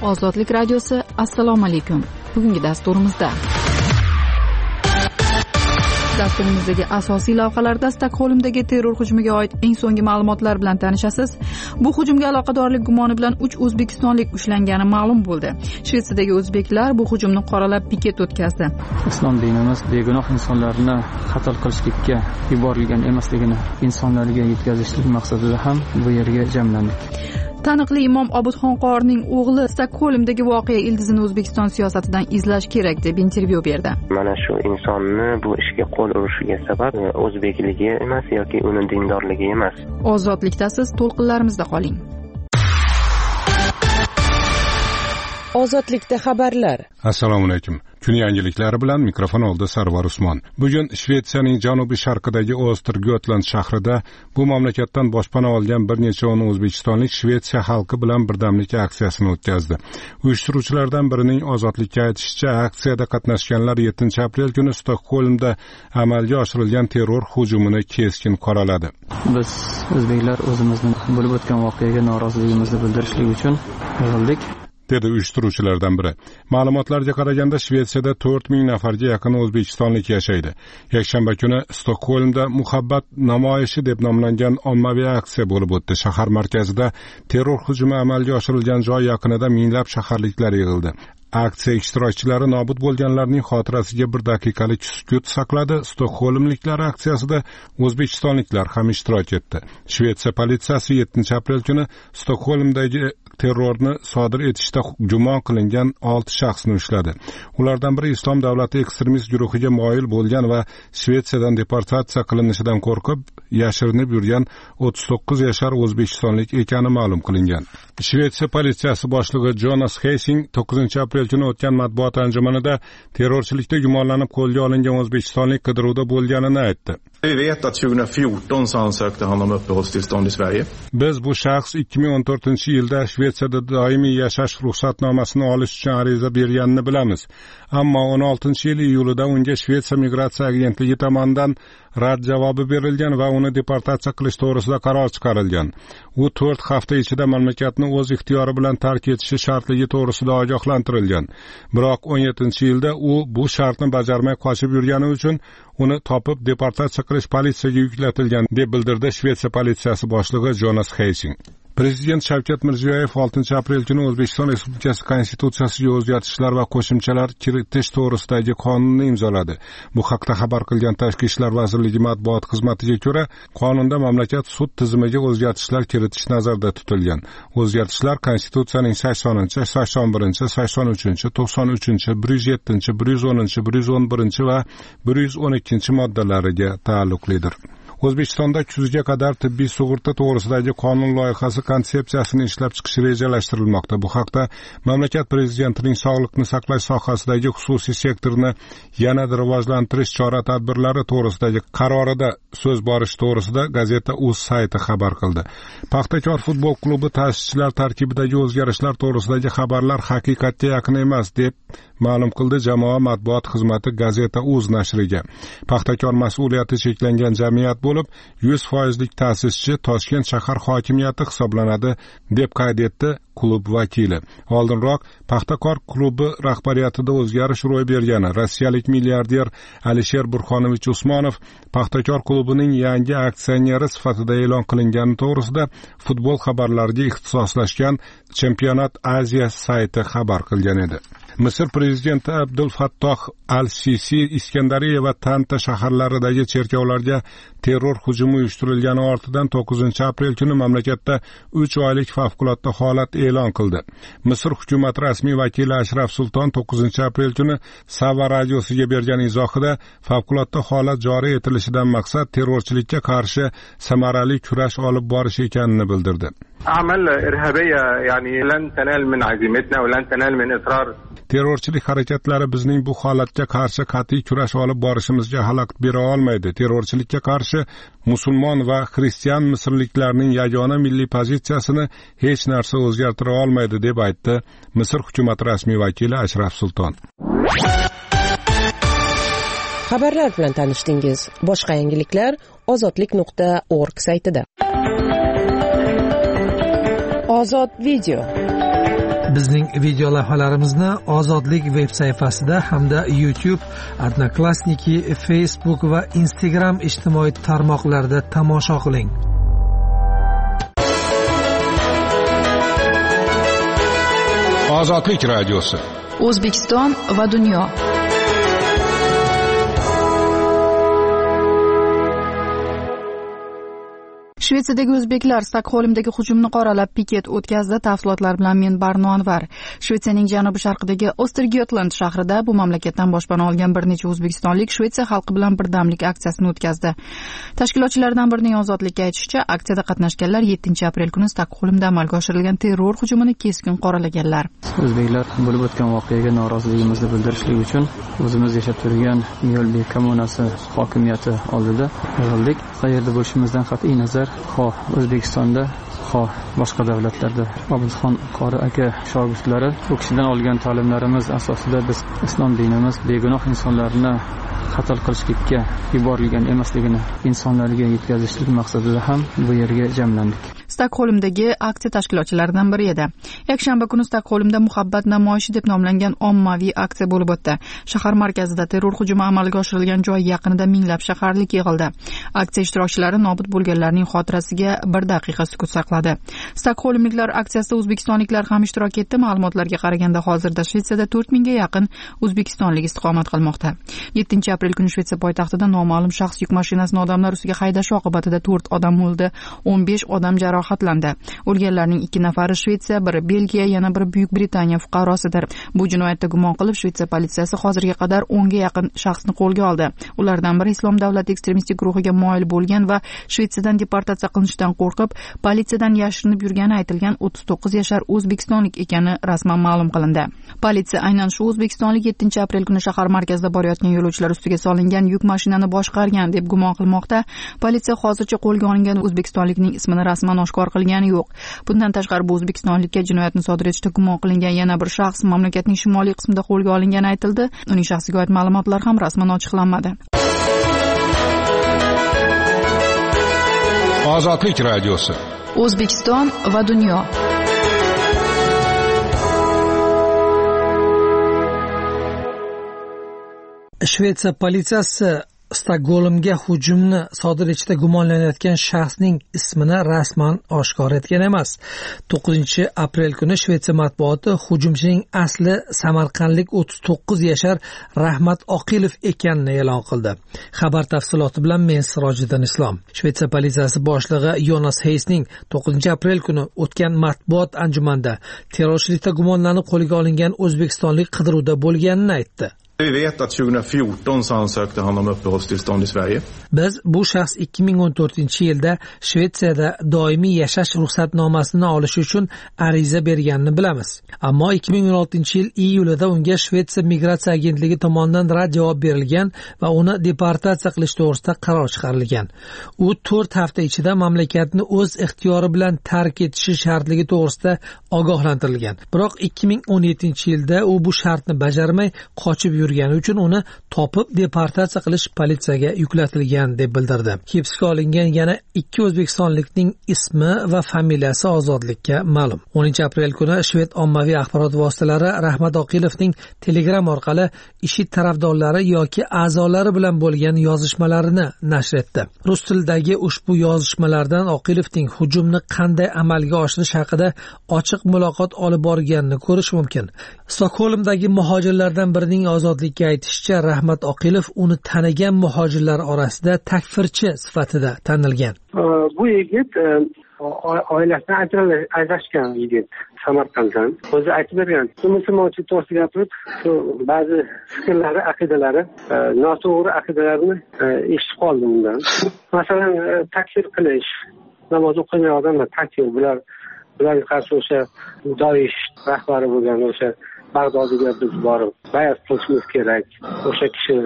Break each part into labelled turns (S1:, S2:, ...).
S1: Ozodlik radiosi, assalomu alaykum. Bugungi dasturimizda dasturimizdagi asosiy lavhalarda Stokgolmdagi terror hujumiga oid eng so'nggi ma'lumotlar bilan tanishasiz. Bu hujumga aloqadorlik gumoni bilan 3 o'zbekistonlik ushlangani ma'lum bo'ldi. Shvetsiyadagi o'zbeklar bu hujumni qoralab piket o'tkazdi.
S2: Islom dinimiz begunoh insonlarni qatl qilishlikka yuborilgan emasligini insonlarga yetkazishlik maqsadida ham bu yerga jamlandik.
S1: Taniqli imom Obidxon Qorining o'g'li Stokgolmdagi voqea ildizini O'zbekiston siyosatidan izlash kerak deb intervyu berdi.
S3: Mana shu insonni bu ishga qo'l urishiga sabab o'zbekligi emas yoki uni dindorligi emas.
S1: Ozodlikdasiz, to'lqinlarimizda qoling.
S4: Ozodlikda xabarlar.
S5: Assalomu alaykum. Kun yangiliklari bilan mikrofon oldi Sarvar Usmon. Bugun Shvetsiyaning janubiy sharqidagi Östergötland shahrida bu mamlakatdan boshpana olgan bir necha o'n o'zbekistonlik Shvetsiya xalqi bilan birdamlik aksiyasini o'tkazdi. Uyushtiruvchilardan birining ozodlikka aytishicha, aksiyada qatnashganlar 7-aprel kuni Stokgolmda amalga oshirilgan terror hujumini keskin qoraladi.
S2: Biz o'zbeklar o'zimizning bo'lib o'tgan voqeaga noroziligimizni bildirishlik uchun yig'ildik,
S5: dedi uyushtiruvchilardan biri. Ma'lumotlarga qaraganda Shvetsiyada 4000 nafarga yaqin o'zbekistonlik yashaydi. Yakshanba kuni Stokgolmda muhabbat namoyishi deb nomlangan ommaviy aksiya bo'lib o'tdi. Shahar markazida terror hujumi amalga oshirilgan joy yaqinida minglab shaharliklar yig'ildi. Aksiya ishtirokchilari nobud bo'lganlarning xotirasiga 1 daqiqalik sukut saqladi. Stokgolmliklar aksiyasida o'zbekistonliklar ham ishtirok etdi. Shvetsiya politsiyasi 7-aprel kuni Stokgolmdagi terrorni sodir etishda gumon qilingan 6 shaxsni ushladi. Ulardan biri Islom davlati ekstremist guruhiga moyil bo'lgan va Shvetsiyadan deportatsiya qilinishidan qo'rqib yashirinib yurgan 39 yashar o'zbekistonlik ekani ma'lum qilingan. Shvetsiya politsiyasi boshlig'i Jonas Hessing 9-aprel kuni o'tgan matbuot anjumanida terrorchilikda gumonlanib qo'lga olingan o'zbekistonlik qidiruvda bo'lganini aytdi.
S6: Vi vet att 2014 så ansökte han om uppehållstillstånd i Sverige.
S5: Biz bu shaxs 2014-yilda Shvetsiyada doimiy yashash ruxsatnomasini olish uchun ariza berganini bilamiz. Ammo 16-yil iyulida unga Shvetsiya migratsiya agentligi tomonidan rad javobi berilgan va uni deportatsiya qilish to'g'risida qaror chiqarilgan. U 4 hafta ichida mamlakatni o'z ixtiyori bilan tark etishi shartligi to'g'risida ogohlantirilgan. Biroq 17-yilda u bu shartni bajarmay qochib yurgani uchun uni topib deportatsiya qilish politsiyaga yuklatilgan deb bildirdi Shvetsiya politsiyasi boshlig'i Jonas Hessing. Prezident Shavkat Mirziyoyev 6-aprel kuni O'zbekiston Respublikasi Konstitutsiyasiga o'zgartishlar va qo'shimchalar kiritish to'g'risidagi qonunni imzoladi. Bu haqda xabar qilgan Tashqi ishlar vazirligi matbuot xizmatiga ko'ra, qonunda mamlakat sud tizimiga o'zgartishlar kiritish nazarda tutilgan. O'zgartishlar Konstitutsiyaning 80-chi, 81-chi, 83-chi, 93-chi, 107-chi, 110-chi, 111-chi va 112-chi moddalariga taalluqlidir. O'zbekistonda kuzga qadar tibbiy sug'urta to'g'risidagi qonun loyihasi konsepsiyasini ishlab chiqish rejalashtirilmoqda. Bu haqda mamlakat prezidentining sog'liqni saqlash sohasidagi xususiy sektorni yanada rivojlantirish chora-tadbirlari to'g'risidagi qarorida so'z borish to'g'risida Gazeta.uz sayti xabar qildi. Paxtakor futbol klubi ta'sischilar tarkibidagi o'zgarishlar to'g'risidagi xabarlar haqiqatga yaqin emas deb ma'lum qildi jamoa matbuot xizmati Gazeta.uz nashriga. Paxtakor mas'uliyati cheklangan jamiyat bo'lib, 100% ta'sischi Toshkent shahar hokimiyati hisoblanadi deb qayd etdi klub vakili. Oldinroq Paxtakor klubi rahbariyatida o'zgarish ro'y bergani rossiyalik milliarder Alisher Burxonovich Usmonov Paxtakor klubining yangi aksioneri sifatida e'lon qilingani to'g'risida futbol xabarlariga ixtisoslashgan Championat Aziya sayti xabar qilgan edi. Misr prezidenti Abdul Fattoh al-Sisi Iskandariya va Tanta shaharlaridagi cherkovlarga terror hujumi uyushtirilgani ortidan 9-aprel kuni mamlakatda 3 oylik favqulodda holat e'lon qildi. Misr hukumat rasmiy vakili Ashraf Sulton 9-aprel kuni Sava radiosiga bergan izohida favqulodda holat joriy etilishidan maqsad terrorchilikka qarshi samarali kurash olib borish ekanini bildirdi.
S7: أعمال إرهابية يعني لن تنال من عزيمتنا ولن تنال من إصرار.
S5: Terrorchilik harakatlari bizning bu holatga qarshi qat'iy kurash olib borishimizga xalaqit bera olmaydi. Terrorchilikka qarshi musulmon va xristian misrliklarning yagona milliy pozitsiyasini hech narsa o'zgartira olmaydi deb aytdi Misr hukumati rasmiy vakili Ashraf Sulton.
S4: Xabarlar bilan tanishdingiz. Boshqa yangiliklar ozodlik.org saytida. Ozod video.
S8: Bizning video lavhalarimizni Ozodlik veb sayfasida hamda YouTube, Odnoklassniki, Facebook va Instagram ijtimoiy tarmoqlarida tomosha qiling.
S5: Ozodlik radiosi.
S1: O'zbekiston va dunyo. Shvetsiyadagi o'zbeklar Stokgolmdagi hujumni qoralab piket o'tkazdi. Tafsilotlar bilan men Barno Anvar. Shvetsiyaning janubi-sharqidagi Ostergötland shahrida bu mamlakatdan boshpana olgan bir necha o'zbekistonlik Shvetsiya xalqi bilan birdamlik aksiyasini o'tkazdi. Tashkilotchilardan birining ozodlikka aytishicha, aksiyada qatnashganlar 7-aprel kuni Stokgolmda amalga oshirilgan terror hujumini keskin qoralaganlar.
S2: O'zbeklar bo'lib o'tgan voqeaga noroziligimizni bildirishlik uchun o'zimiz yashab turgan Myolbek kommunasi hokimiyati oldida yig'ildik. Qayerda bo'lishimizdan qat'iy nazar, xoh O'zbekistonda, xoh boshqa davlatlarda Obidxon qori aka shogirdlari u kishidan olgan ta'limlarimiz asosida biz islom dinimiz begunoh insonlarni qatl qilishlikka yuborilgan emasligini insonlarga yetkazishlik maqsadida ham bu yerga jamlandik.
S1: Stokgolmdagi aksiya tashkilotchilaridan biri edi. Yakshanba kuni Stokgolmda muhabbat namoyishi deb nomlangan ommaviy aksiya bo'lib o'tdi. Shahar markazida terror hujumi amalga oshirilgan joy yaqinida minglab shaharlik yig'ildi. Aksiya ishtirokchilari nobud bo'lganlarning xotirasiga 1 daqiqa sukut saqladi. Stokgolmliklar aksiyasida o'zbekistonliklar ham ishtirok etdi. Ma'lumotlarga qaraganda hozirda Shvetsiyada 4000 ga yaqin o'zbekistonlik istiqomat qilmoqda. 7-aprel kuni Shvetsiya poytaxtida noma'lum shaxs yuk mashinasini odamlar ustiga haydashi oqibatida 4 odam o'ldi, 15 odam jarohatlandi. O'lganlarning 2 nafari Shvetsiya, biri Belgiya, yana biri Buyuk Britaniya fuqarosidir. Bu jinoyatda gumon qilib Shvetsiya politsiyasi hozirga qadar 10 ga yaqin shaxsni qo'lga oldi. Ulardan biri Islom davlati ekstremistik guruhiga moyil bo'lgan va Shvetsiyadan deportatsiya qilinishdan qo'rqib, politsiyadan yashirinib yurgani aytilgan 39 yashar o'zbekistonlik ekani rasman ma'lum qilindi. Politsiya aynan shu o'zbekistonlik 7-aprel kuni shahar markazida borayotgan yo'lovchilar ustiga solingan yuk mashinani boshqargan deb gumon qilmoqda. Politsiya hozircha qo'lga olingan o'zbekistonlikning ismini rasman oshkor qilgani yo'q. Bundan tashqari bu o'zbekistonlikka jinoyatni sodir etishda gumon qilingan yana bir shaxs mamlakatning shimoliy qismida qo'lga olingani aytildi. Uning shaxsiga oid ma'lumotlar ham rasman ochiqlanmadi.
S5: Ozodlik radiosi.
S1: O'zbekiston va dunyo.
S8: Shvetsiya politsiyasi Stokgolmga hujumni sodir etishda gumonlanayotgan shaxsning ismini rasman oshkor etgan emas. 9-aprel kuni Shvetsiya matbuoti hujumchining asli samarqandlik 39 yashar Rahmat Oqilov ekanini e'lon qildi. Xabar tafsiloti bilan men Sirojiddin Islom. Shvetsiya politsiyasi boshlig'i Jonas Heysning 9-aprel kuni o'tgan matbuot anjumanida terrorchilikda gumonlanib qo'lga olingan o'zbekistonlik qidiruvda bo'lganini aytdi.
S6: Vi vet att 2014 så ansökte han om uppehållstillstånd i Sverige.
S8: Biz bu shaxs 2014-yilda Shvetsiyada doimiy yashash ruxsatnomasini olish uchun ariza berganini bilamiz. Ammo 2016-yil iyulida unga Shvetsiya migratsiya agentligi tomonidan rad javob berilgan va uni deportatsiya qilish to'g'risida qaror chiqarilgan. U 4 hafta ichida mamlakatni o'z ixtiyori bilan tark etishi shartligi to'g'risida ogohlantirilgan. Biroq 2017-yilda u bu shartni bajarmay qochib yurgani uchun uni topib deportatsiya qilish politsiyaga yuklatilgan deb bildirdi. Hibsga olingan yana 2 o'zbekistonlikning ismi va familiyasi ozodlikka ma'lum. 10-aprel kuni Shved ommaviy axborot vositalari Rahmat Oqilovning Telegram orqali IShID tarafdorlari yoki a'zolari bilan bo'lgan yozishmalarini nashr etdi. Rus tilidagi ushbu yozishmalardan Oqilovning hujumni qanday amalga oshirish haqida ochiq muloqot olib borganini ko'rish mumkin. Stokgolmdagi muhojirlardan birining ozodlikka aytishicha, Rahmat Oqilov uni tanigan muhojirlar orasida takfirchi sifatida tanilgan.
S9: Bu yigit oilasidan ajrashgan yigit Samarqanddan. O'zi aytib bergan, musulmonchilik to'g'risida gapirib, ba'zi fikrlari, aqidalari, noto'g'ri aqidalarni eshitib qoldim undan. Masalan, takfir qilish, namoz o'qimagan odamlar takfir, bularga qarshi o'sha Doish rahbari bo'lgan o'sha Bag'dodga biz borib bayat qilishimiz kerak. O'sha kishini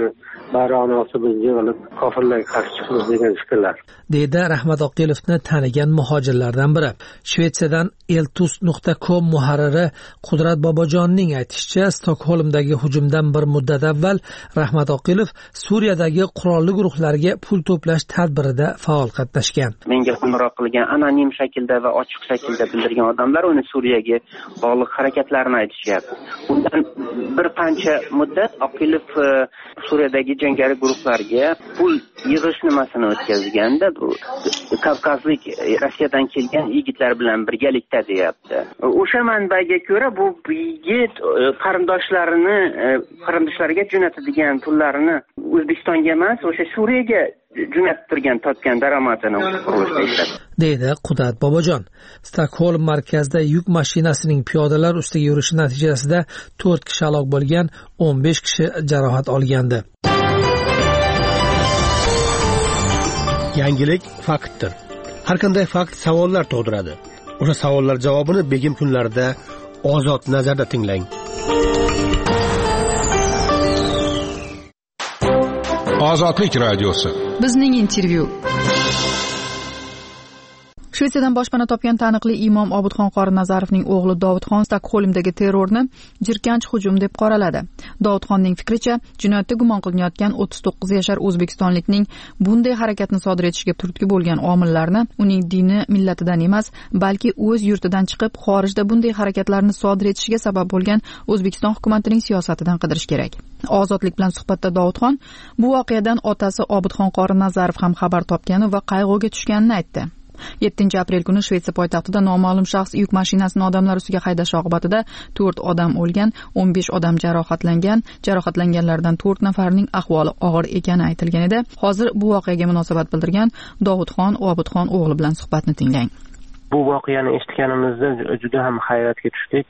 S9: baronasi biz yig'ilib kofirlarga qarshi chiqamiz degan fikrlar.
S8: Deydi Rahmat Oqilovni tanigan muhojirlardan biri. Shvetsiyadan eltus.com muharriri Qudrat Bobojonning aytishicha, Stokholmdagi hujumdan bir muddat avval Rahmat Oqilov Suriyadagi qurolli guruhlarga pul to'plash tadbirida faol qatnashgan.
S3: Menga qo'ng'iroq qilgan anonim shaklda va ochiq shaklda bildirgan odamlar uni Suriyaga bog'liq harakatlarni aytishyapti. Undan bir qancha muddat Oqilov Suriyadagi jangari guruhlarga pul yig'ish nimasini o'tkazganda, bu Kavkazlik Rossiyadan kelgan yigitlar bilan birgalikda deyapti. O'sha manbaga ko'ra bu yigit qarindoshlariga jo'natadigan pullarini O'zbekistonga emas, o'sha Suriyaga jo'natib topgan daromadini qurilishda ishlatdi,
S8: deydi Qudrat Bobojon. Stokholm markazida yuk mashinasining piyodalar ustiga yurishi natijasida 4 kishi halok bo'lgan, 15 kishi jarohat olgandi.
S10: Yangilik faktdir. Har qanday fakt savollar tug'diradi. O'sha savollar javobini begim kunlarida Ozod nazarda tinglang.
S5: Ozodlik radiosi.
S1: Bizning intervyu. Shvetsiyadan boshpana topgan taniqli imom Obidxon qori Nazarovning o'g'li Dovudxon Stokholmdagi terrorni jirkanch hujum deb qoraladi. Dovudxonning fikricha, jinoyatda gumon qilinayotgan 39 yashar o'zbekistonlikning bunday harakatni sodir etishiga turtki bo'lgan omillarni uning dini, millatidan emas, balki o'z yurtidan chiqib xorijda bunday harakatlarni sodir etishiga sabab bo'lgan O'zbekiston hukumatining siyosatidan qidirish kerak. Ozodlik bilan suhbatda Dovudxon bu voqeadan otasi Obidxon qori Nazarov ham xabar topgani va qayg'uga tushganini aytdi. 7-aprel kuni Shvetsiya poytaxtida noma'lum shaxs yuk mashinasini odamlar ustiga haydashi oqibatida 4 odam o'lgan, 15 odam jarohatlangan. Jarohatlanganlardan 4 nafarining ahvoli og'ir ekani aytilgan edi. Hozir bu voqeaga munosabat bildirgan Dovudxon Obidxon o'g'li bilan suhbatni tinglang.
S3: Bu voqeani eshitganimizda juda ham hayratga tushdik.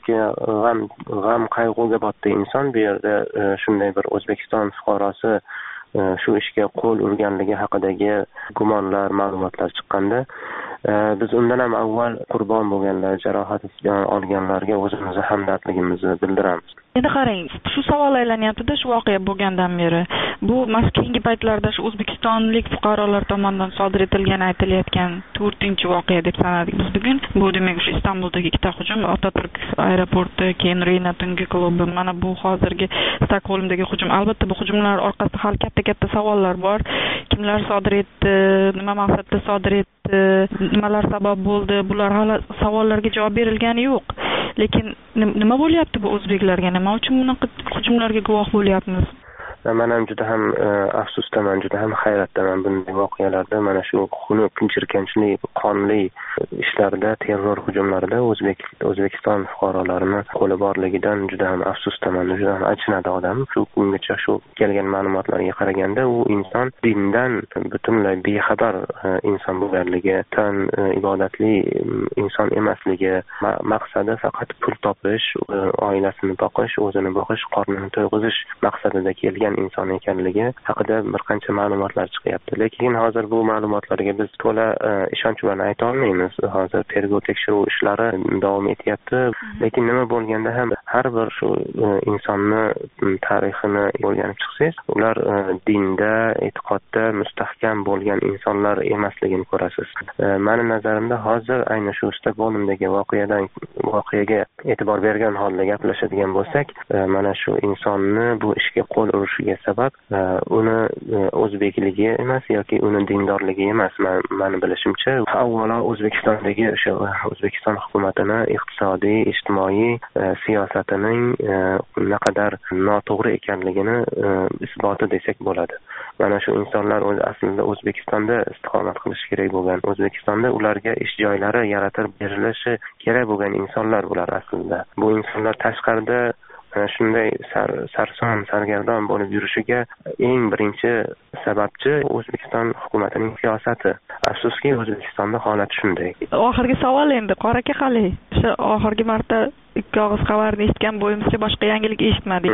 S3: G'am qayg'uga botdi inson. Bu yerda shunday bir O'zbekiston fuqarosi shu ishga qo'l urganligi haqidagi gumonlar, ma'lumotlar chiqqanda biz undan ham avval qurbon bo'lganlar, jarohat olganlarga o'zimizni hamdardligimizni bildiramiz.
S11: Endi qarang, shu savol aylanyapti-da, shu voqea bo'lgandan beri. Bu keyingi paytlarda shu o'zbekistonlik fuqarolar tomonidan sodir etilgani aytilayotgan 4-voqea deb sanadik biz bugun. Bu demak shu Istanbuldagi ikkita hujum, Otaturk aeroporti, keyin Reyna tungi klubi, mana bu hozirgi Stokholmdagi hujum. Albatta bu hujumlar orqasida hali katta savollar bor. Kimlar sodir etdi, nima maqsadda sodir etdi, nimalar sabab bo'ldi? Bular hali savollarga javob berilgani yo'q. Lekin nima bo'lyapti bu o'zbeklarga? Nima uchun bunaqa hujumlarga guvoh bo'lyapmiz?
S3: Men ham juda ham afsusdaman, juda ham hayratdaman bunday voqealarda. Mana shu xunuk, jirkanchli, qonli ishlarda, terror hujumlarida O'zbekiston fuqarolarini qo'li borligidan juda ham afsusdaman, juda ham achinadi odam. Shu kungacha shu kelgan ma'lumotlarga qaraganda u inson dindan butunlay bexabar inson bo'lganligi, tan ibodatli inson emasligi, maqsadi faqat pul topish, oilasini boqish, o'zini boqish, qornini to'yg'izish maqsadida kelgan inson ekanligi haqida bir qancha ma'lumotlar chiqyapti. Lekin hozir bu ma'lumotlarga biz to'la ishonch bilan ayta olmaymiz. Hozir tergov tekshiruv ishlari davom etyapti. Lekin nima bo'lganda ham har bir shu insonni tarixini o'rganib chiqsangiz, ular dinda, e'tiqodda mustahkam bo'lgan insonlar emasligini ko'rasiz. Meni nazarimda hozir ayni shu Stokholmdagi voqeaga e'tibor bergan holda gaplashadigan bo'lsak, mana shu insonni bu ishga qo'l urishiga sabab uni o'zbekligi emas yoki uni dindorligi emas. Meni bilishimcha, avvalo O'zbekistondagi o'sha O'zbekiston hukumatini iqtisodiy, ijtimoiy siyosatining naqadar noto'g'ri ekanligini isboti desak bo'ladi. Mana shu insonlar aslida O'zbekistonda istiqomat qilish kerak bo'lgan, O'zbekistonda ularga ish joylari yaratib berilishi kerak bo'lgan insonlar bular aslida. Bu insonlar tashqarida shunday sarson sargardon bo'lib yurishiga eng birinchi sababchi O'zbekiston hukumatining siyosati. Afsuski O'zbekistonda holat shunday.
S11: Oxirgi savol endi qoraka qali. O'sha oxirgi marta ikki og'iz xabarni eshitgan bo'yimizcha boshqa yangilik eshitmadik.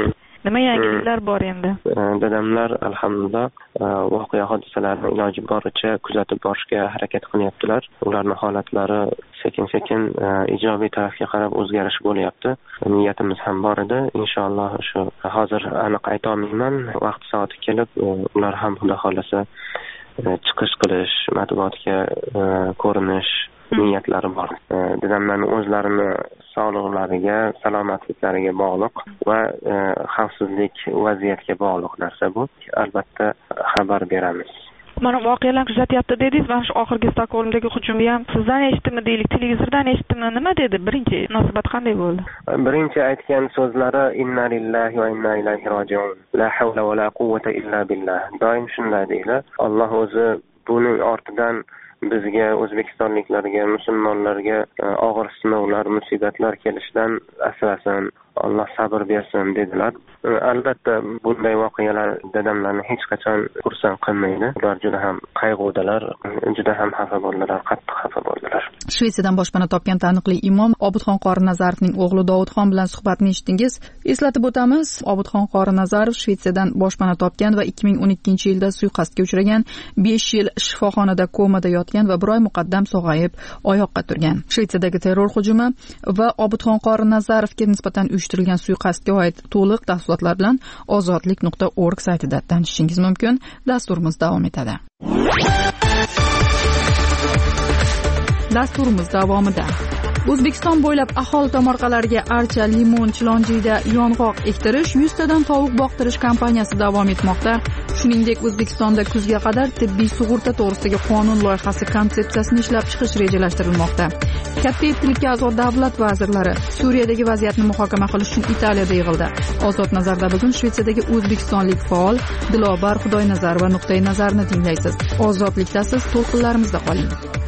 S11: Nima yangiliklar bor endi?
S3: Dadamlar alhamdulillah voqea hodisalarni iloji boricha kuzatib borishga harakat qilyaptilar. Ularning holatlari sekin-sekin ijobiy tarafga qarab o'zgarish bo'lyapti. Niyatimiz ham bor edi. Inshaalloh shu hozir aniq ayta olmayman. Vaqt soati kelib ular ham xudo xolasa chiqish qilish, matbuotga ko'rinish niyatlari bor. Dadamlarning o'zlarini sog'liqlariga, salomatliklariga bog'liq va xavfsizlik vaziyatga bog'liq narsa bu. Albatta xabar beramiz.
S11: Mana voqealar kuzatyapti dedingiz, mana shu oxirgi Stokgolmdagi hujumni ham sizdan eshitdimmi deylik, televizordan eshitdimmi, nima dedi? Birinchi munosabat qanday bo'ldi?
S3: Birinchi aytgan so'zlari inna lillahi va inna ilayhi roji'un. La havla va la quwwata illa billah. Doim shunday deydi. Alloh o'zi buning ortidan bizga, o'zbekistonliklarga, musulmonlarga og'ir sinovlar, musibatlar kelishidan asrasin, Alloh sabr bersin dedilar. Albatta bunday voqealar dadamlarni hech qachon xursand qilmaydi. Ular juda ham qayg'udalar, juda ham xafa bo'ldilar, qattiq xafa bo'ldilar.
S1: Shvetsiyadan boshpana topgan taniqli imom Obidxon qori Nazarovning o'g'li Dovudxon bilan suhbatni eshitdingiz. Eslatib o'tamiz, Obidxon qori Nazarov Shvetsiyadan boshpana topgan va 2012-yilda suiqasdga uchragan, 5 yil shifoxonada komada yotgan va bir oy muqaddam sog'ayib oyoqqa turgan. Shvetsiyadagi terror hujumi va Obidxon qori Nazarovga nisbatan uyushtirilgan suiqasdga oid to'liq tafsilotlar bilan ozodlik.org saytida tanishishingiz mumkin. Dasturimiz davom etadi. Dasturimiz davomida O'zbekiston bo'ylab aholi tomorqalariga archa, limon, chilonjiyda yong'oq ektirish, 100 tadan tovuq boqtirish kampaniyasi davom etmoqda. Shuningdek, O'zbekistonda kuzga qadar tibbiy sug'urta to'g'risidagi qonun loyihasi konsepsiyasini ishlab chiqish rejalashtirilmoqda. Katta yettilikka a'zo davlat vazirlari Suriyadagi vaziyatni muhokama qilish uchun Italiyada yig'ildi. Ozod nazarda bugun Shvetsiyadagi o'zbekistonlik faol Dilobar Xudoynazarova nuqtai nazarini tinglaysiz. Ozodlikdasiz, to'lqinlarimizda qoling.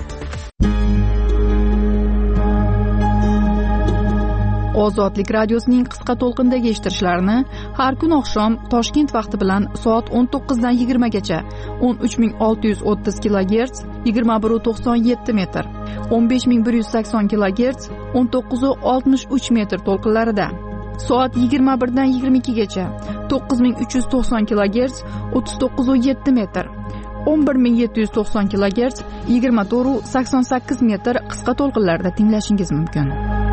S1: Ozodlik radiosining qisqa to'lqindagi eshittirishlarini har kun oqshom Toshkent vaqti bilan soat 19 dan 20 gacha 13630 kHz 2197 metr, 15180 kHz 1963 metr to'lqinlarida, soat 21 dan 22 gacha 9390 kHz 3907 metr, 11790 kHz 2488 metr qisqa to'lqinlarda tinglashingiz mumkin.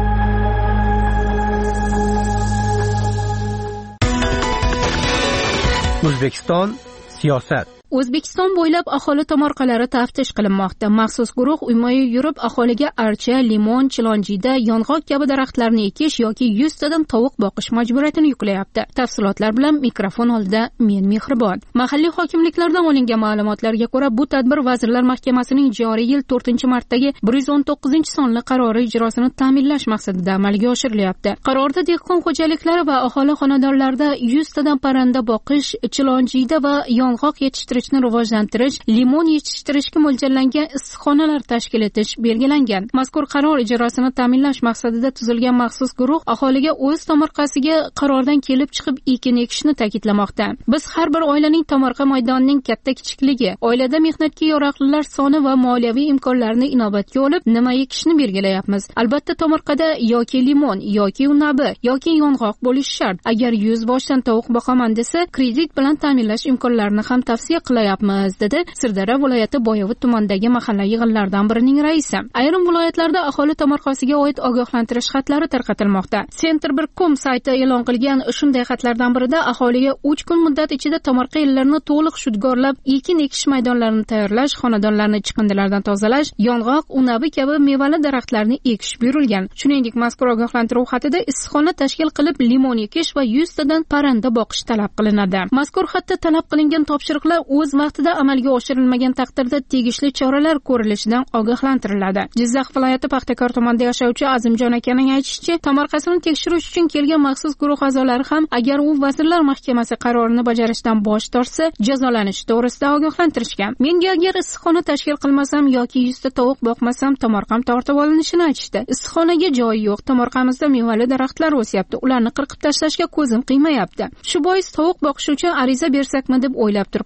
S10: O'zbekiston siyosat.
S12: O'zbekiston bo'ylab aholi tomorqalari taftish qilinmoqda. Maxsus guruh uyma-uy yurib aholiga archa, limon, chilonjiyda, yong'oq kabi daraxtlarni ekish yoki 100 tadan tovuq boqish majburiyatini yuklayapti. Tafsilotlar bilan mikrofon oldida men Mehribon. Mahalliy hokimliklardan olingan ma'lumotlarga ko'ra, bu tadbir Vazirlar Mahkamasining joriy yil 4-martdagi 119-sonli qarori ijrosini ta'minlash maqsadida amalga oshirilyapti. Qarorda dehqon xo'jaliklari va aholi xonadonlarida 100 tadan parranda boqish, chilonjiyda va yong'oq yetishtirish rivojlantirish, limon yetishtirishga mo'ljallangan issiqxonalar tashkil etish belgilangan. Mazkur qaror ijrosini ta'minlash maqsadida tuzilgan maxsus guruh aholiga o'z tomorqasiga qarordan kelib chiqib ekin ekishni ta'kidlamoqda. Biz har bir oilaning tomorqa maydonining katta-kichikligi, oilada mehnatga yaroqlilar soni va moliyaviy imkonlarini inobatga olib, nima ekishni belgilayapmiz. Albatta tomorqada yoki limon, yoki unabi, yoki yong'oq bo'lishi shart. Agar 100 boshdan tovuq boqaman desa, kredit bilan ta'minlash imkonlarini ham tavsiya qilayapmiz, dedi Sirdaryo viloyati Boyovut tumanidagi mahalla yig'inlaridan birining raisi. Ayrim viloyatlarda aholi tomorqasiga oid ogohlantirish xatlari tarqatilmoqda. Center1.com sayti e'lon qilgan shunday xatlardan birida aholiga 3 kun muddat ichida tomorqa yerlarini to'liq shudgorlab, ekin ekish maydonlarini tayyorlash, xonadonlarni chiqindilardan tozalash, yong'oq, unabi kabi mevali daraxtlarni ekish buyurilgan. Shuningdek, mazkur ogohlantiruv xatida issiqxona tashkil qilib, limon ekish va 100 tadan parranda boqish talab qilinadi. Mazkur xatda talab qilingan topshiriqlar o'z vaqtida amalga oshirilmagan taqdirda tegishli choralar ko'rilishidan ogohlantiriladi. Jizzax viloyati Paxtakor tumanida yashovchi Azimjon akaning aytishicha, tomorqasini tekshirish uchun kelgan maxsus guruh a'zolari ham agar u Vazirlar Mahkamasi qarorini bajarishdan bosh tortsa, jazolanishi to'g'risida ogohlantirishgan. Menga agar issiqxona tashkil qilmasam yoki 100 ta tovuq boqmasam, tomorqam tortib olinishini aytishdi. Issiqxonaga joyi yo'q, tomorqamizda mevali daraxtlar o'syapti, ularni qirqib tashlashga ko'zim qiymayapti. Shu bois tovuq boqish uchun ariza bersakmi deb o'ylab turibmiz.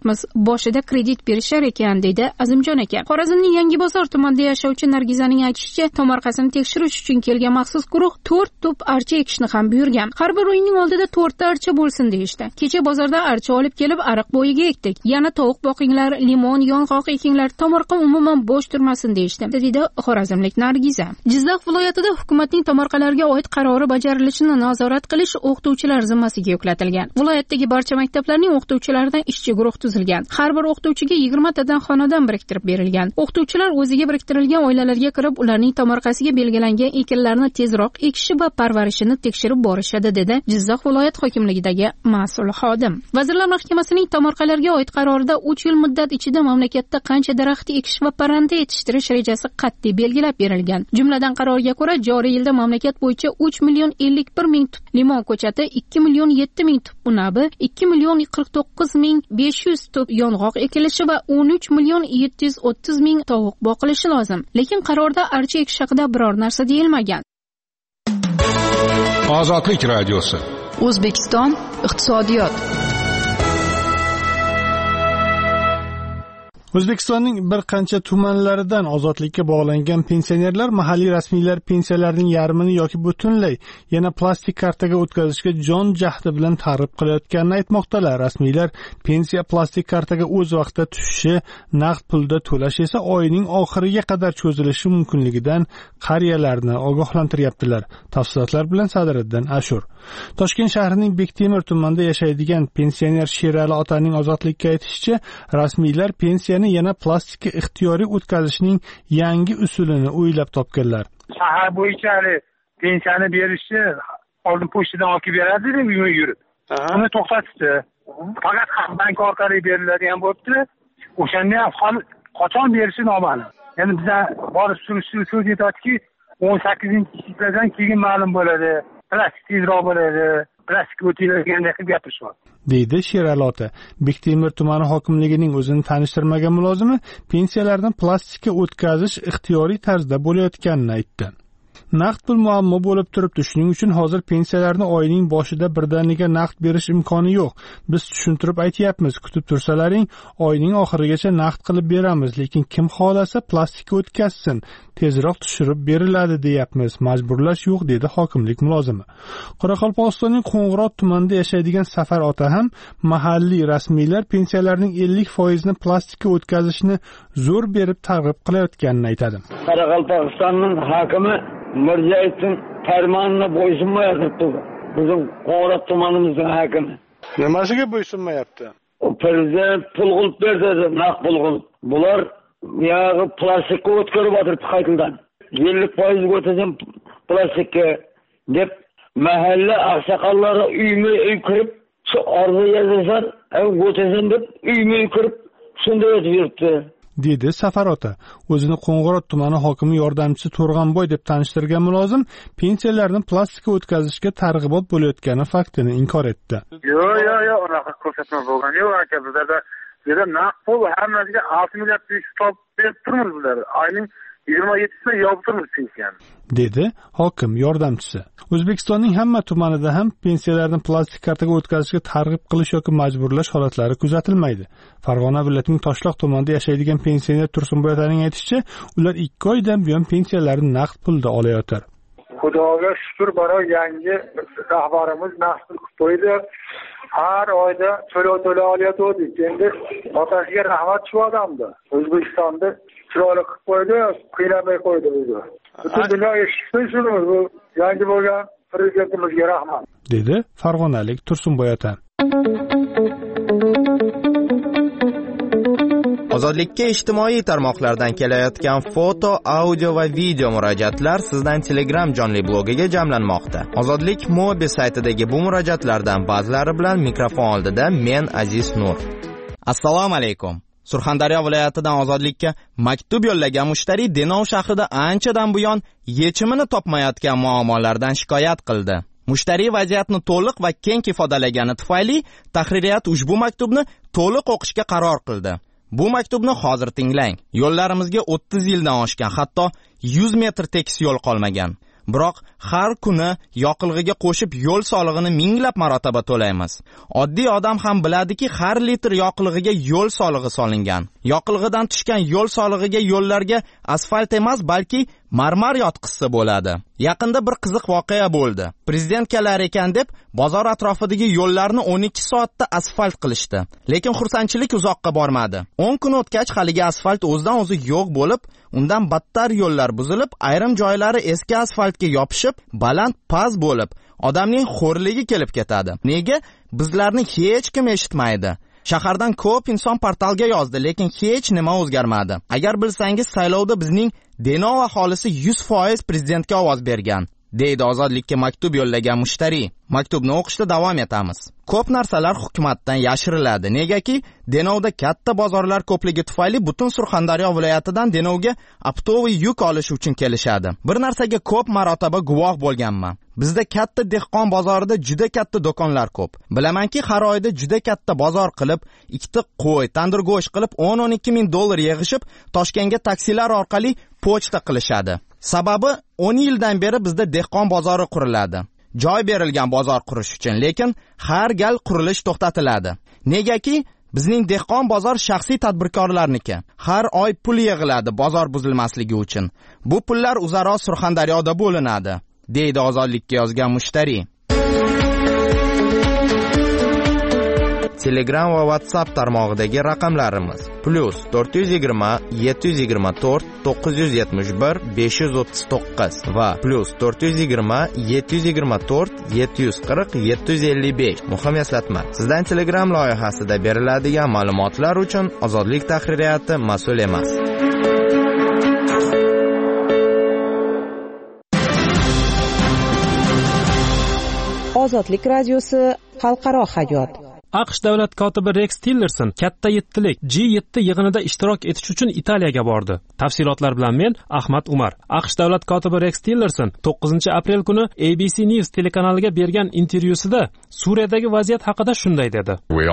S12: boshida kredit berishar ekan, deydi Azimjon aka. Xorazmning Yangibozor tumanida yashovchi Nargizaning aytishicha, tomorqasini tekshirish uchun kelgan maxsus guruh 4 tup archa ekishni ham buyurgan. Har bir uyning oldida 4 ta archa bo'lsin deyishdi. Kecha bozorda archa olib kelib ariq bo'yiga ekdik. Yana tovuq boqinglar, limon, yong'oq ekinglar, tomorqa umuman bo'sh turmasin deyishdi, dedi xorazmlik Nargiza. Jizzax viloyatida hukumatning tomorqalarga oid qarori bajarilishini nazorat qilish o'qituvchilar zimmasiga yuklatilgan. Viloyatdagi barcha maktablarning o'qituvchilaridan ishchi guruh tuzilgan. Har bir o'qituvchiga 20 tadan xonadon biriktirib berilgan. O'qituvchilar o'ziga biriktirilgan oilalarga kirib, ularning tomorqasiga belgilangan ekinlarni tezroq ekishi va parvarishini tekshirib borishadi, dedi Jizzax viloyat hokimligidagi mas'ul xodim. Vazirlar Mahkamasining tomorqalarga oid qarorida 3 yil muddat ichida mamlakatda qancha daraxt ekish va parranda yetishtirish rejasi qat'iy belgilab berilgan. Jumladan qarorga ko'ra, joriy yilda mamlakat bo'yicha 3 million 51 ming tup limon ko'chati, 2 million 7 ming tup unabi, 2 million 49 ming 500 tup yong'oq ekilishi va 13 million 730 ming tovuq boqilishi lozim. Lekin qarorda archa ekish haqida biror narsa deyilmagan.
S5: Ozodlik radiosi.
S1: O'zbekiston iqtisodiyot.
S13: O'zbekistonning bir qancha tumanlaridan ozodlikka bog'langan pensionerlar mahalliy rasmiylar pensiyalarining yarmini yoki butunlay yana plastik kartaga o'tkazishga jon jahdi bilan targ'ib qilayotganini aytmoqdalar. Rasmiylar pensiya plastik kartaga o'z vaqtida tushishi, naqd pulda to'lash esa oyning oxiriga qadar cho'zilishi mumkinligidan qariyalarni ogohlantiryaptilar. Tafsilotlar bilan Sadiriddin Ashur. Toshkent shahrining Bektemir tumanida yashaydigan pensioner Sherali otaning ozodlikka aytishicha, rasmiylar pensiyani yana plastikka ixtiyoriy o'tkazishning yangi usulini o'ylab topganlar.
S14: Shahar bo'yicha pensiyani berishni oldin pochtadan olib beradi, uyma yurib. Uni to'xtatdi. Faqat bank orqali beriladigan bo'libdi. O'shanda ham qachon berishi noma'lum. Ya'ni bizlar borib surishtirib so'z yetadiki, 18-yildan keyin ma'lum bo'ladi. Plastik tezroq bo'ladi. Plastik o'tilganda qilib gapirishyapti,
S13: deydi Sherali ota. Bektemir tumani hokimligining o'zini tanishtirmagan mulozimi pensiyalarni plastikka o'tkazish ixtiyoriy tarzda bo'layotganini aytdi. Naqd pul muammo bo'lib turibdi. Shuning uchun hozir pensiyalarni oyning boshida birdaniga naqd berish imkoni yo'q. Biz tushuntirib aytyapmiz, kutib tursalaring, oyning oxirigacha naqd qilib beramiz, lekin kim xolasa plastikka o'tkazsin, tezroq tushirib beriladi deyapmiz. Majburlash yo'q, dedi hokimlik mulozimi. Qoraqalpog'istonning Qo'ng'irot tumanida yashaydigan Safar ota ham mahalliy rasmiylar pensiyalarning 50% ni plastikka o'tkazishni zo'r berib targ'ib qilayotganini aytadi.
S15: Qoraqalpog'istonning hokimi Mirziyoyevning farmonini bo'ysunmayapti. Bizim Qo'ng'irot tumanimizning hokimi.
S13: Nimasiga bo'ysunmayapti?
S15: Prezident pul qilib berdi, naqd pul qilib. Bular yağı plastikka o'tkazib o'tiribdi qaytadan. 50% o'tkazim plastikka deb mahalle aqsaqallari uyma uy kirib, shu arzu yazishar, o'tkazim deb uyma uy kirib, shunday o'tib yuribdi,
S13: dedi Safar ota. O'zini Qo'ng'irot tumani hokimi yordamchisi To'rg'anboy deb tanishtirgan mulozim pensiyalarni plastikka o'tkazishga targ'ibot bo'layotgani faktini inkor etdi.
S14: Yo'q, unaqa ko'rsatma bo'lgan yo'q aka. Bizlarda naqd pul hammasiga 6 milliard topib berib turmiz bizlar. Oyning 27-sida yopib turmiz pensiyani, dedi
S13: hokim yordamchisi. O'zbekistonning hamma tumanida ham pensiyalarni plastik kartaga o'tkazishga targ'ib qilish yoki majburlash holatlari kuzatilmaydi. Farg'ona viloyatining Toshloq tumanida yashaydigan pensioner Tursunboy otaning aytishicha, ular 2 oydan buyon pensiyalarini naqd pulda olayotir.
S14: Xudoga shukr, baro yangi rahbarimiz naqd pul qilib qo'ydi. Har oyda to'lov olyotgandik. Endi otasiga rahmat shu odamda. O'zbekistonda chiroyli qilib qo'ydi, qiynamay qo'ydi bizni. Butun dunyo eshitsin shuni. Bu yangi bo'lgan prezidentimizga rahmat,
S13: dedi farg'onalik Tursunboy ota.
S16: Ozodlikka ijtimoiy tarmoqlardan kelayotgan foto, audio va video murojaatlar sizdan Telegram jonli blogiga jamlanmoqda. Ozodlik Mobi saytidagi bu murojaatlardan ba'zilari bilan mikrofon oldida men Aziz Nur. Assalomu alaykum. Surxondaryo viloyatidan Ozodlikka maktub yo'llagan mushtari Denov shahrida anchadan buyon yechimini topmayotgan muammolardan shikoyat qildi. Mushtari vaziyatni to'liq va keng ifodalagani tufayli tahririyat ushbu maktubni to'liq o'qishga qaror qildi. Bu maktubni hozir tinglang. Yo'llarimizga 30 yildan oshgan, hatto 100 metr tekis yo'l qolmagan. Biroq har kuni yoqilg'iga qo'shib yo'l solig'ini minglab marotaba to'laymiz. Oddiy odam ham biladiki, har litr yoqilg'iga yo'l solig'i solingan. Yoqilg'idan tushgan yo'l solig'iga yo'llarga asfalt emas, balki marmar yotqizsa bo'ladi. Yaqinda bir qiziq voqea bo'ldi. Prezident kelar ekan deb bozor atrofidagi yo'llarni 12 soatda asfalt qilishdi. Lekin xursandchilik uzoqqa bormadi. 10 kun o'tgach haligi asfalt o'zidan o'zi yo'q bo'lib, undan battar yo'llar buzilib, ayrim joylari eski asfaltga yopishib, baland paz bo'lib, odamning xo'rligi kelib ketadi. Nega? Bizlarni hech kim eshitmaydi. Shahardan ko'p inson portalga yozdi, lekin hech nima o'zgarmadi. Agar bilsangiz, saylovda bizning Denov aholisi 100% prezidentga ovoz bergan, deydi Ozodlikka maktub yo'llagan mushtariy. Maktubni o'qishda davom etamiz. Ko'p narsalar hukumatdan yashiriladi. Negaki, Denovda katta bozorlar ko'pligi tufayli butun Surxondaryo viloyatidan Denovga optoviy yuk olish uchun kelishadi. Bir narsaga ko'p marotaba guvoh bo'lganman. Bizda katta dehqon bozorida juda katta do'konlar ko'p. Bilamanki, har oyda juda katta bozor qilib, ikkita qo'y, tandir go'sht qilib 10-12 ming dollar yig'ishib, Toshkentga taksilar orqali pochta qilishadi. Sababi 10 yildan beri bizda dehqon bozori quriladi. Joy berilgan bozor qurish uchun, lekin har gal qurilish to'xtatiladi. Negaki, bizning dehqon bozor shaxsiy tadbirkorlarniki. Har oy pul yig'iladi bozor buzilmasligi uchun. Bu pullar o'zaro Surxondaryoda bo'linadi, deydi Ozodlikka yozgan mushtariy. Telegram va WhatsApp tarmog'idagi raqamlarimiz: +420 724 971 539 va +420 724 740 755. Muhim eslatma: sizdan Telegram loyihasida beriladigan ma'lumotlar uchun Ozodlik tahririyati mas'ul emas.
S4: Ozodlik radiosi xalqaro hayot.
S17: AQSh davlat kotibi Rex Tillerson katta yettilik G7 yig'inida ishtirok etish uchun Italiyaga bordi. Tafsilotlar bilan men Ahmad Umar. AQSh davlat kotibi Rex Tillerson 9-aprel kuni ABC News telekanaliga bergan intervyusida Suriyadagi vaziyat haqida shunday dedi.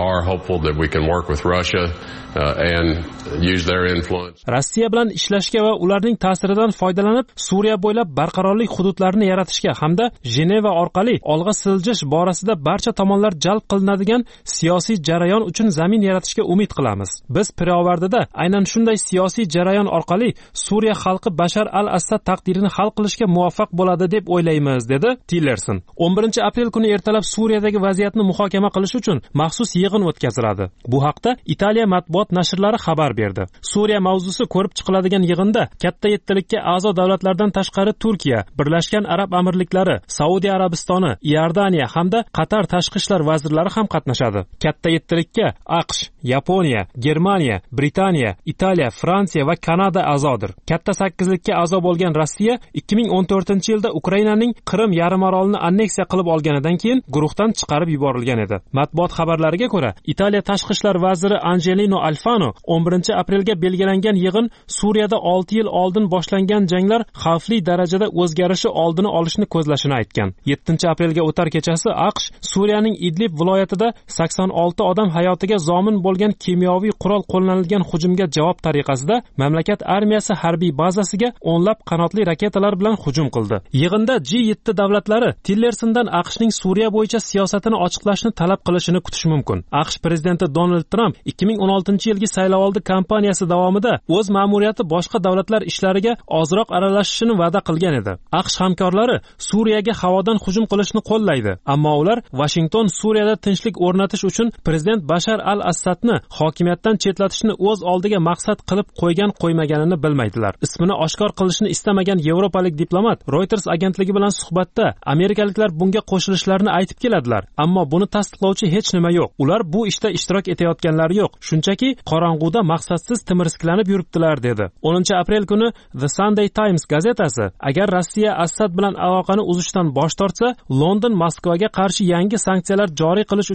S17: Rossiya bilan ishlashga va ularning ta'siridan foydalanib, Suriya bo'ylab barqarorlik hududlarini yaratishga hamda Jeneva orqali olg'a siljish borasida barcha tomonlar jalb qilinadigan siyosiy jarayon uchun zamin yaratishga umid qilamiz. Biz pirovardida aynan shunday siyosiy jarayon orqali Suriya xalqi Bashar al-Assad taqdirini hal qilishga muvaffaq bo'ladi deb o'ylaymiz, dedi Tillerson. 11-aprel kuni ertalab Suriyadagi vaziyatni muhokama qilish uchun maxsus yig'in o'tkaziladi. Bu haqda Italiya matbuot nashrlari xabar berdi. Suriya mavzusi ko'rib chiqiladigan yig'inda katta yettilikka a'zo davlatlardan tashqari Turkiya, Birlashgan Arab Amirliklari, Saudiya Arabistoni, Iordaniya hamda Qatar tashqi ishlar vazirlari ham qatnashadi. Katta yettilikka AQSh, Yaponiya, Germaniya, Britaniya, Italiya, Fransiya va Kanada a'zodir. Katta 8likka a'zo bo'lgan Rossiya 2014-yilda Ukrainaning Qrim yarimorolini anneksiya qilib olganidan keyin guruhdan chiqarib yuborilgan edi. Matbuot xabarlariga ko'ra, Italiya tashqi ishlar vaziri Angelino Alfano 11-aprelga belgilangan yig'in Suriyada 6 yil oldin boshlangan janglar xavfli darajada o'zgarishi oldini olishni ko'zlashini aytgan. 7-aprelga o'tar kechasi AQSh Suriyaning Idlib viloyatida 86 odam hayotiga zomin bo'lgan kimyoviy qurol qo'llanilgan hujumga javob tariqasida mamlakat armiyasi harbiy bazasiga o'nlab qanotli raketalar bilan hujum qildi. Yig'inda G7 davlatlari Tillersondan AQShning Suriya bo'yicha siyosatini ochiqlashni talab qilishini kutish mumkin. AQSh prezidenti Donald Trump 2016-yilgi saylovoldi kampaniyasi davomida o'z ma'muriyati boshqa davlatlar ishlariga ozroq aralashishini va'da qilgan edi. AQSh hamkorlari Suriyaga havodan hujum qilishni qo'llaydi, ammo ular Washington Suriyada tinchlik o'rnatish uchun prezident Bashar al-Assadni hokimiyatdan chetlatishni o'z oldiga maqsad qilib qo'ymaganini bilmaydilar. Ismini oshkor qilishni istamagan yevropalik diplomat Reuters agentligi bilan suhbatda amerikaliklar bunga qo'shilishlarini aytib keladilar, ammo buni tasdiqlovchi hech nima yo'q. Ular bu ishda ishtirok etayotganlari yo'q, shunchaki qorong'uda maqsadsiz timirsklanib yuribdilar, dedi. 10-aprel kuni The Sunday Times gazetasi agar Rossiya Assad bilan aloqani uzishdan bosh tortsa, London Moskvaga qarshi yangi sanksiyalar joriy qilish uchun kurashni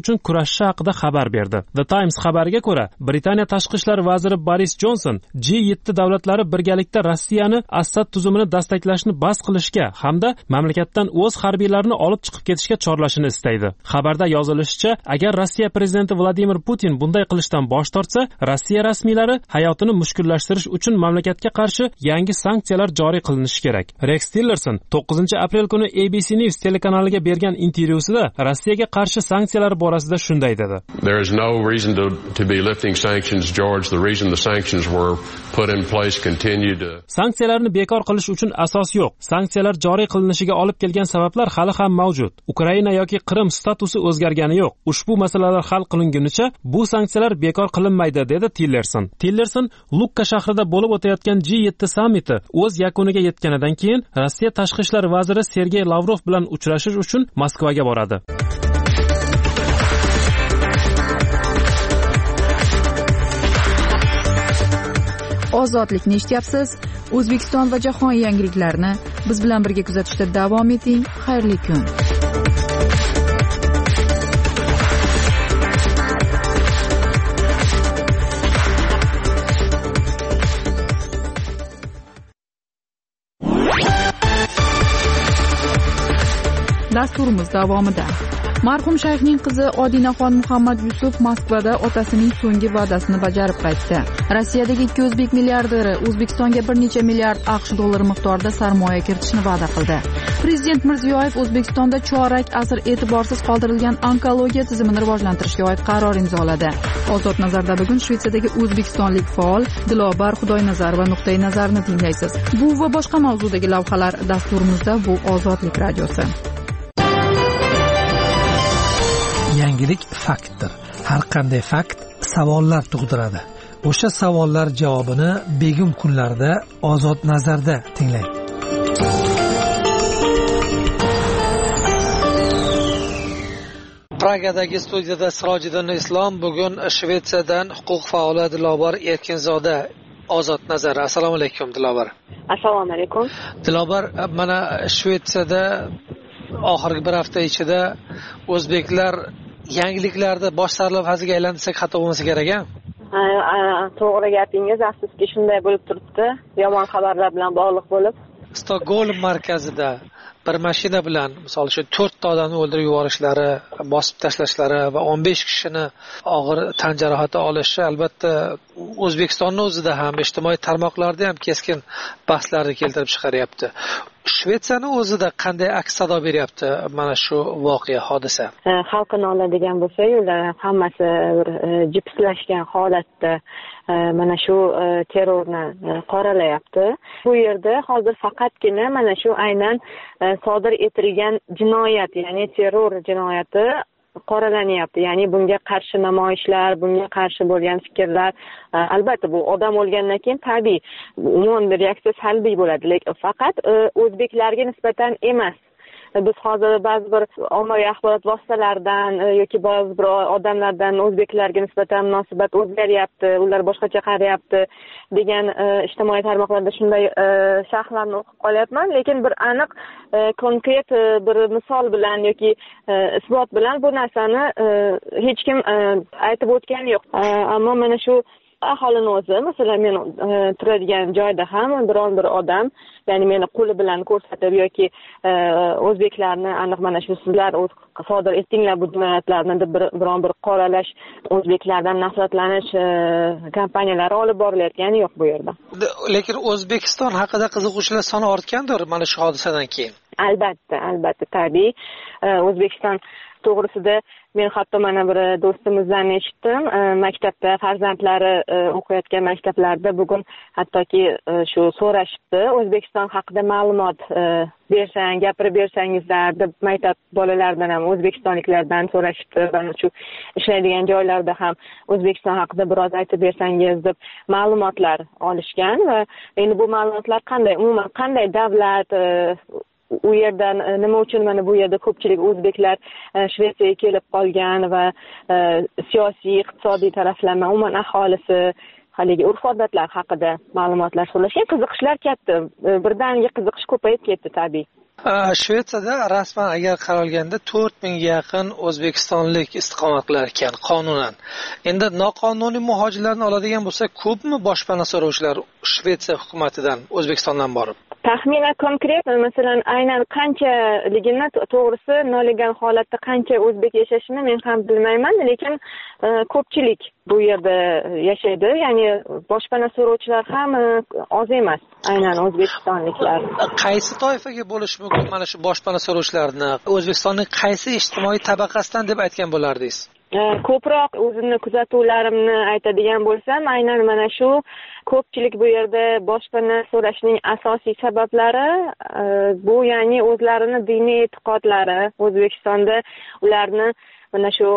S17: kurashishi haqida xabar berdi. The Times xabariga ko'ra, Britaniya tashqi ishlar vaziri Boris Johnson G7 davlatlari birgalikda Rossiyani Assad tuzumini dastaklashni bas qilishga hamda mamlakatdan o'z harbiylarini olib chiqib ketishga chorlashini istaydi. Xabarda yozilishicha, agar Rossiya prezidenti Vladimir Putin bunday qilishdan bosh tortsa, Rossiya rasmiylari hayotini mushkullashtirish uchun mamlakatga qarshi yangi sanksiyalar joriy qilinishi kerak. Rex Tillerson 9-aprel kuni ABC News telekanaliga bergan intervyusida Rossiyaga qarshi sanksiyalar borasida shunday dedi.
S18: There is no reason to be lifting sanctions, George. The reason the sanctions were put in place continue to.
S17: Sanksiyalarni bekor qilish uchun asos yo'q. Sanksiyalar joriy qilinishiga olib kelgan sabablar hali ham mavjud. Ukraina yoki Qrim statusi o'zgargani yo'q. Ushbu masalalar hal qilingunicha bu sanksiyalar bekor qilinmaydi, dedi Tillerson. Tillerson Lukka shahrida bo'lib o'tayotgan G7 sammiti o'z yakuniga yetganidan keyin Rossiya tashqi ishlar vaziri Sergey Lavrov bilan uchrashish uchun Moskvaga boradi.
S1: Ozodlikni eshityapsiz. O'zbekiston va jahon yangiliklarini biz bilan birga kuzatishda davom eting. Xayrli kun. Dasturimiz davomida marhum shayxning qizi Odinaxon Muhammad Yusuf Moskvada otasining so'nggi va'dasini bajarib qaytdi. Rossiyadagi 2 o'zbek milliarderi O'zbekistonga bir necha milliard AQSh dollari miqdorida sarmoya kiritishni va'da qildi. Prezident Mirziyoyev O'zbekistonda chorak asr e'tiborsiz qoldirilgan onkologiya tizimini rivojlantirishga oid qaror imzoladi. Ozod nazarda bugun Shvetsiyadagi o'zbekistonlik faol Dilobar Xudoynazarova nuqtai nazarini tinglaysiz. Bu va boshqa mavzudagi lavhalar dasturimizda. Bu Ozodlik radiosi.
S8: Yangilik faktdir. Har qanday fakt savollar tug'diradi. O'sha savollar javobini begim kunlarda Ozod nazarda tinglang. Pragadagi studiyada Sirojiddin Islom, bugun Shvetsiyadan huquq faoli Dilobar Erkinzoda. Ozod nazar. Assalomu alaykum Dilobar.
S19: Assalomu alaykum.
S8: Dilobar, mana Shvetsiyada oxirgi bir hafta ichida o'zbeklar yangiliklarda bosh sarlavhasiga aylansak xato bo'lmasa kerak-a?
S19: To'g'ri gapingiz, afsuski shunday bo'lib turibdi. Yomon xabarlar bilan bog'liq bo'lib.
S8: Stokgolm markazida bir mashina bilan, misol uchun 4 ta odamni o'ldirib yuborishlari, bosib tashlashlari va 15 kishini og'ir tan jarohati olishi albatta O'zbekistonning o'zida ham, ijtimoiy tarmoqlarda ham keskin bahslarni keltirib chiqaryapti. Shvetsiyaning o'zida qanday aks sado beryapti mana shu voqea, hodisa?
S19: Xalqini oladigan bo'lsak, ular hammasi bir jipslashgan holatda mana shu terrorni qoralayapti. Bu yerda hozir faqatgina mana shu aynan sodir etilgan jinoyat, ya'ni terror jinoyati qoralanyapti. Ya'ni bunga qarshi namoyishlar, bunga qarshi bo'lgan fikrlar, albatta bu odam o'lgandan keyin tabiiy umuman reaksiya salbiy bo'ladi, lekin faqat o'zbeklarga nisbatan emas. Biz hozir ba'zi bir ommaviy axborot vositalaridan yoki ba'zi bir odamlardan o'zbeklarga nisbatan munosabat o'zgaryapti, ular boshqacha qarayapti degan ijtimoiy tarmoqlarda shunday sharhlarni o'qib qolyapman, lekin bir aniq konkret bir misol bilan yoki isbot bilan bu narsani hech kim aytib o'tgani yo'q. Ammo mana shu aholini o'zi, masalan men turadigan joyda ham biron bir odam, ya'ni meni qo'li bilan ko'rsatib yoki o'zbeklarni aniq mana shu sizlar sodir etdinglar bu jinoyatlarni deb biron bir qoralash, o'zbeklardan nafratlanish kampaniyalari olib borilayotgani yo'q bu yerda.
S8: Lekin O'zbekiston haqida qiziquvchilar soni ortgandir mana shu hodisadan keyin.
S19: Albatta, tabiiy. O'zbekiston to'g'risida men hatto mana bir do'stimizdan eshitdim, maktabda farzandlari o'qiyotgan maktablarda bugun hattoki shu so'rashibdi, O'zbekiston haqida ma'lumot bersang, gapirib bersangizlar deb maktab bolalaridan ham o'zbekistonliklardan so'rashibdi. Mana shu ishlaydigan joylarda ham O'zbekiston haqida biroz aytib bersangiz deb ma'lumotlar olishgan va endi bu ma'lumotlar umuman qanday davlat u yerdan nima uchun mana bu yerda ko'pchilik o'zbeklar Shvetsiyaga kelib qolgan va siyosiy, iqtisodiy taraflama, umuman aholisi haligi urf-odatlar haqida ma'lumotlar so'rashgan, qiziqishlar katta. Birdaniga qiziqish ko'payib ketdi tabiiy.
S8: Shvetsiyada rasman agar qaralganda 4000 ga yaqin o'zbekistonlik istiqomat qilar ekan qonunan. Endi noqonuniy muhojirlarni oladigan bo'lsa, ko'pmi boshpana so'rovchilar Shvetsiya hukumatidan O'zbekistondan borib?
S19: Taxminan konkret, masalan, aynan qanchaligini to'g'risi nolegal holatda qancha o'zbek yashashini men ham bilmayman, lekin ko'pchilik bu yerda yashaydi. Ya'ni boshpana so'rovchilar ham oz emas, aynan o'zbekistonliklar.
S8: Qaysi toifaga bo'lish mumkin mana shu boshpana so'rovchilarni? O'zbekistonning qaysi ijtimoiy tabaqasidan deb aytgan bo'lardingiz?
S19: Ko'proq o'zimni kuzatuvlarimni aytadigan bo'lsam, aynan mana shu ko'pchilik bu yerda boshpana so'rashning asosiy sabablari bu, ya'ni o'zlarini diniy e'tiqodlari, O'zbekistonda ularni mana shu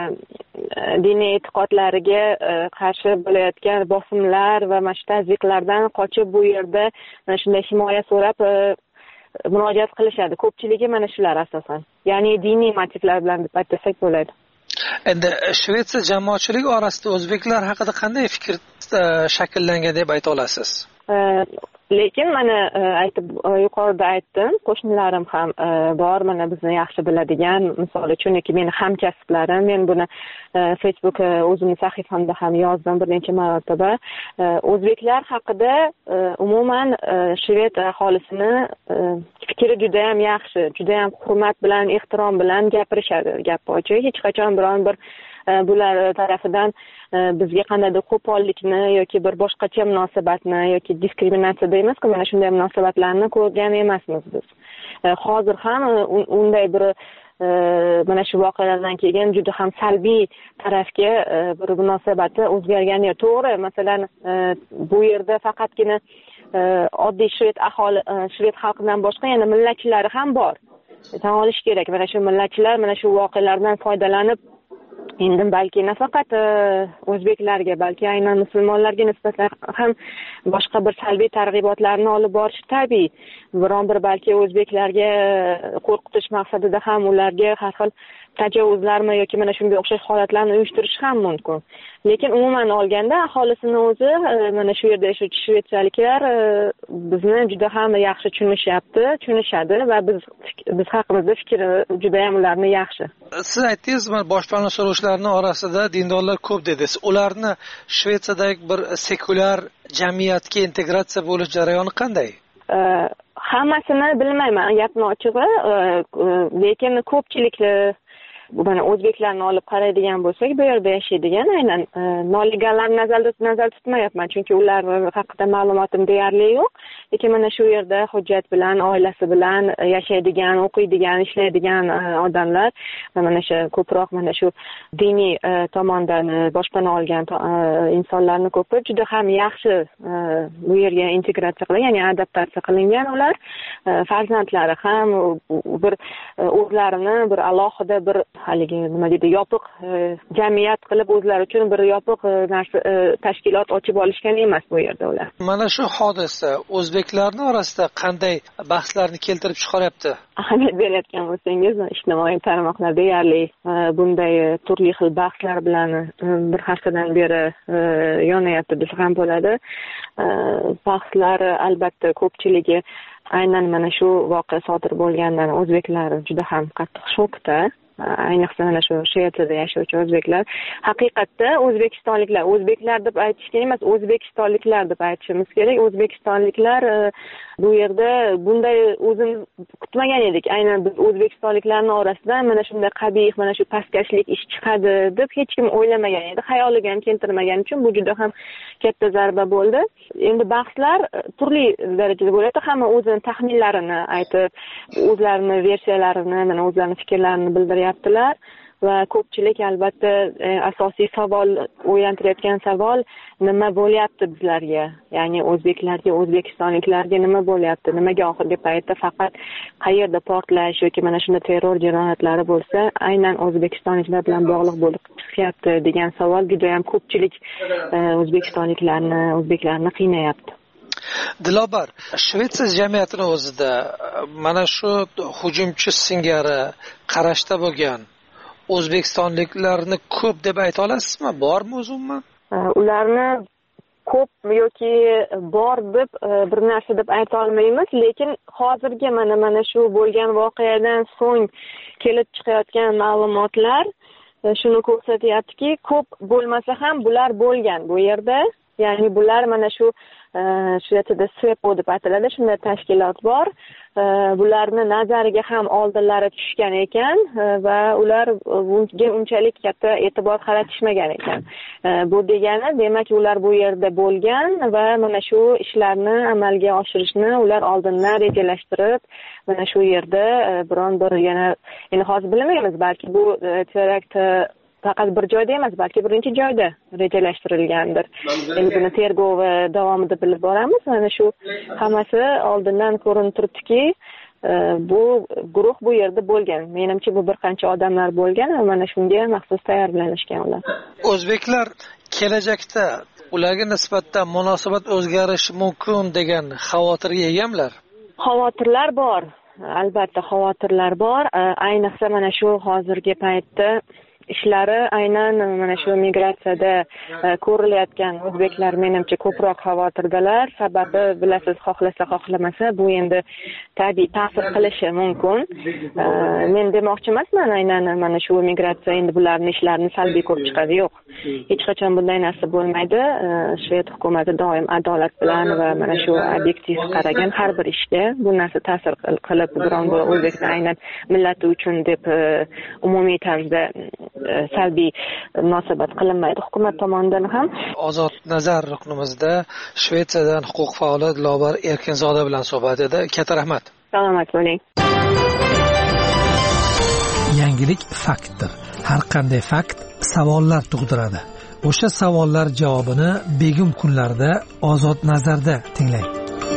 S19: diniy e'tiqodlariga qarshi bo'layotgan bosimlar va mana shu tazyiqlardan qochib bu yerda mana shunday himoya so'rab murojaat qilishadi. Ko'pchiligi mana shular asosan, ya'ni diniy motivlar bilan deb aytsak bo'ladi.
S8: Endi Shvetsiya jamoatchiligi orasida o'zbeklar haqida qanday fikr shakllangan deb ayta olasiz?
S19: Lekin mana yuqorida aytdim, qo'shnilarim ham bor, mana bizni yaxshi biladigan, misol uchun yoki meni hamkasblarim, men buni Facebook o'zimning sahifamda ham yozdim bir necha marotaba. O'zbeklar haqida umuman Shved aholisini fikri juda ham yaxshi, juda ham hurmat bilan, ehtirom bilan gapirishadi. Gap ochiq, hech qachon biron bir bular tarafidan bizga qandaydir qo'pollikni yoki bir boshqacha munosabatni yoki diskriminatsiya deymiz-ku, mana shunday munosabatlarni ko'rgan emasmiz biz. Hozir ham unday bir mana shu voqealardan keyin juda ham salbiy tarafga bir munosabati o'zgargani yo'q. To'g'ri, masalan, bu yerda faqatgina oddiy shved aholi, shved xalqidan boshqa yana millatchilari ham bor. Tan olish kerak, mana shu millatchilar mana shu voqealardan foydalanib endi balki nafaqat o'zbeklarga, balki aynan musulmonlarga nisbatan ham boshqa bir salbiy targ'ibotlarni olib borish tabiiy. Biron bir balki o'zbeklarga qo'rqitish maqsadida ham ularga har xil tajovuzlarmi yoki mana shunga o'xshash holatlarni uyushtirish ham mumkin. Lekin umuman olganda aholisini o'zi mana shu yerda yashovchi shvetsiyaliklar bizni juda ham yaxshi tushunishadi va biz haqimizda fikri juda ham ularni yaxshi.
S8: Siz aytdingiz, boshpana so'rovchilarning orasida dindorlar ko'p dedingiz. Ularni Shvetsiyadagi bir sekulyar jamiyatga integratsiya bo'lish jarayoni qanday?
S19: Hammasini bilmayman, gapni ochig'i, lekin ko'pchilik mana o'zbeklarni olib qaraydigan bo'lsak, bu yerda yashaydigan aynan nolegallarni nazarda tutmayapman, chunki ular haqida ma'lumotim deyarli yo'q. Lekin mana shu yerda hujjat bilan, oilasi bilan yashaydigan, o'qiydigan, ishlaydigan odamlar mana shu ko'proq mana shu diniy tomondan boshpana olgan insonlarni ko'pi juda ham yaxshi bu yerga integratsiya qilingan, ya'ni adaptatsiya qilingan ular. Farzandlari ham bir o'zlarini bir alohida bir haligi nima deydi, yopiq jamiyat qilib o'zlari uchun bir yopiq narsa tashkilot ochib olishgan emas bu yerda ular.
S8: Mana shu hodisa o'zbeklarning orasida qanday bahslarni keltirib chiqaryapti?
S19: Ahamiyat berayotgan bo'lsangiz, ijtimoiy tarmoqlar deyarli bunday turli xil bahslar bilan bir haftadan beri yonayapti desa ham bo'ladi. Bahslar albatta ko'pchiligi aynan mana shu voqea sodir bo'lgandan o'zbeklar juda ham qattiq shokda. Ayniqsa mana shu Shvetsiyada yashovchi o'zbeklar. Haqiqatda o'zbeklar deb aytishga emas, o'zbekistonliklar deb aytishimiz kerak. O'zbekistonliklar bu yerda bunday o'zimiz kutmagan edik. Aynan biz o'zbekistonliklarning orasidan mana shunday qabih, mana shu pastkashlik ish chiqadi deb hech kim o'ylamagan edi. Xayoliga ham keltirmagan uchun bu juda ham katta zarba bo'ldi. Endi bahslar turli darajada bo'ladi. Hamma o'zining taxminlarini aytib, o'zlarining versiyalarini, mana o'zlarining fikrlarini bildiryaptilar. Va ko'pchilik albatta asosiy savol o'ylantirayotgan savol nima bo'lyapti bizlarga, ya'ni o'zbeklarga, o'zbekistonliklarga nima bo'lyapti, nimaga oxirgi paytda faqat qayerda portlash yoki mana shunday terror jinoyatlari bo'lsa aynan o'zbekistonliklar bilan bog'liq bo'lib chiqyapti degan savol juda ham ko'pchilik o'zbeklarni qiynayapti.
S8: Dilobar, Shvetsiya jamiyatining o'zida mana shu hujumchi singari qarashda bo'lgan o'zbekistonliklarni ko'p deb ayta olasizmi? Bormi o'zimmi?
S19: Ularni ko'p yoki bor deb bir narsa deb ayta olmaymiz, lekin hozirgi mana shu bo'lgan voqeadan so'ng kelib chiqayotgan ma'lumotlar shuni ko'rsatyaptiki, ko'p bo'lmasa ham bular bo'lgan bu yerda. Ya'ni bular mana shu yerda SEPO deb ataladi, shunday tashkilot bor. Bularni nazariga ham oldinlari tushgan ekan va ular bunga unchalik katta e'tibor qaratishmagan ekan. Bu degani, demak, ular bu yerda bo'lgan va mana shu ishlarni amalga oshirishni ular oldindan rejalashtirib, mana shu yerda biron bir yana endi hozir bilmaymiz, balki bu terakt faqat bir joyda emas, balki birinchi joyda rejalashtirilgandir. Endi buni tergovi davomida bilib boramiz. Mana shu hammasi oldindan ko'rinib turibdiki, bu guruh bu yerda bo'lgan. Menimcha bu bir qancha odamlar bo'lgan va mana shunga maxsus tayyorlanishgan ular.
S8: O'zbeklar kelajakda ularga nisbatan munosabat o'zgarishi mumkin degan xavotirga egamlar.
S19: Xavotirlar bor. Albatta xavotirlar bor. Ayniqsa mana shu hozirgi paytda ishlari aynan mana shu migratsiyada ko'rilayotgan o'zbeklar menimcha ko'proq xavotirdalar. Sababi bilasiz, xohlasa xohlamasa bu endi tabiiy ta'sir qilishi mumkin. Men demoqchi emasman aynan mana shu migratsiya endi bularning ishlarini salbiy ko'rib chiqadi, yo'q. Hech qachon bunday narsa bo'lmaydi. Shved hukumati doim adolat bilan va mana shu obyektiv qaragan har bir ishga bu narsa ta'sir qilib biron bir o'zbeklar aynan millati uchun deb umumiy tarzda salbiy munosabat qilinmaydi hukumat tomonidan ham.
S8: Ozod nazar ruknimizda Shvetsiyadan huquq faoli Lobar Erkinzoda bilan suhbat edi. Katta rahmat.
S19: Salomat bo'ling.
S8: Yangilik faktdir. Har qanday fakt savollar tug'diradi. O'sha savollar javobini begim kunlarda Ozod nazarda tinglang.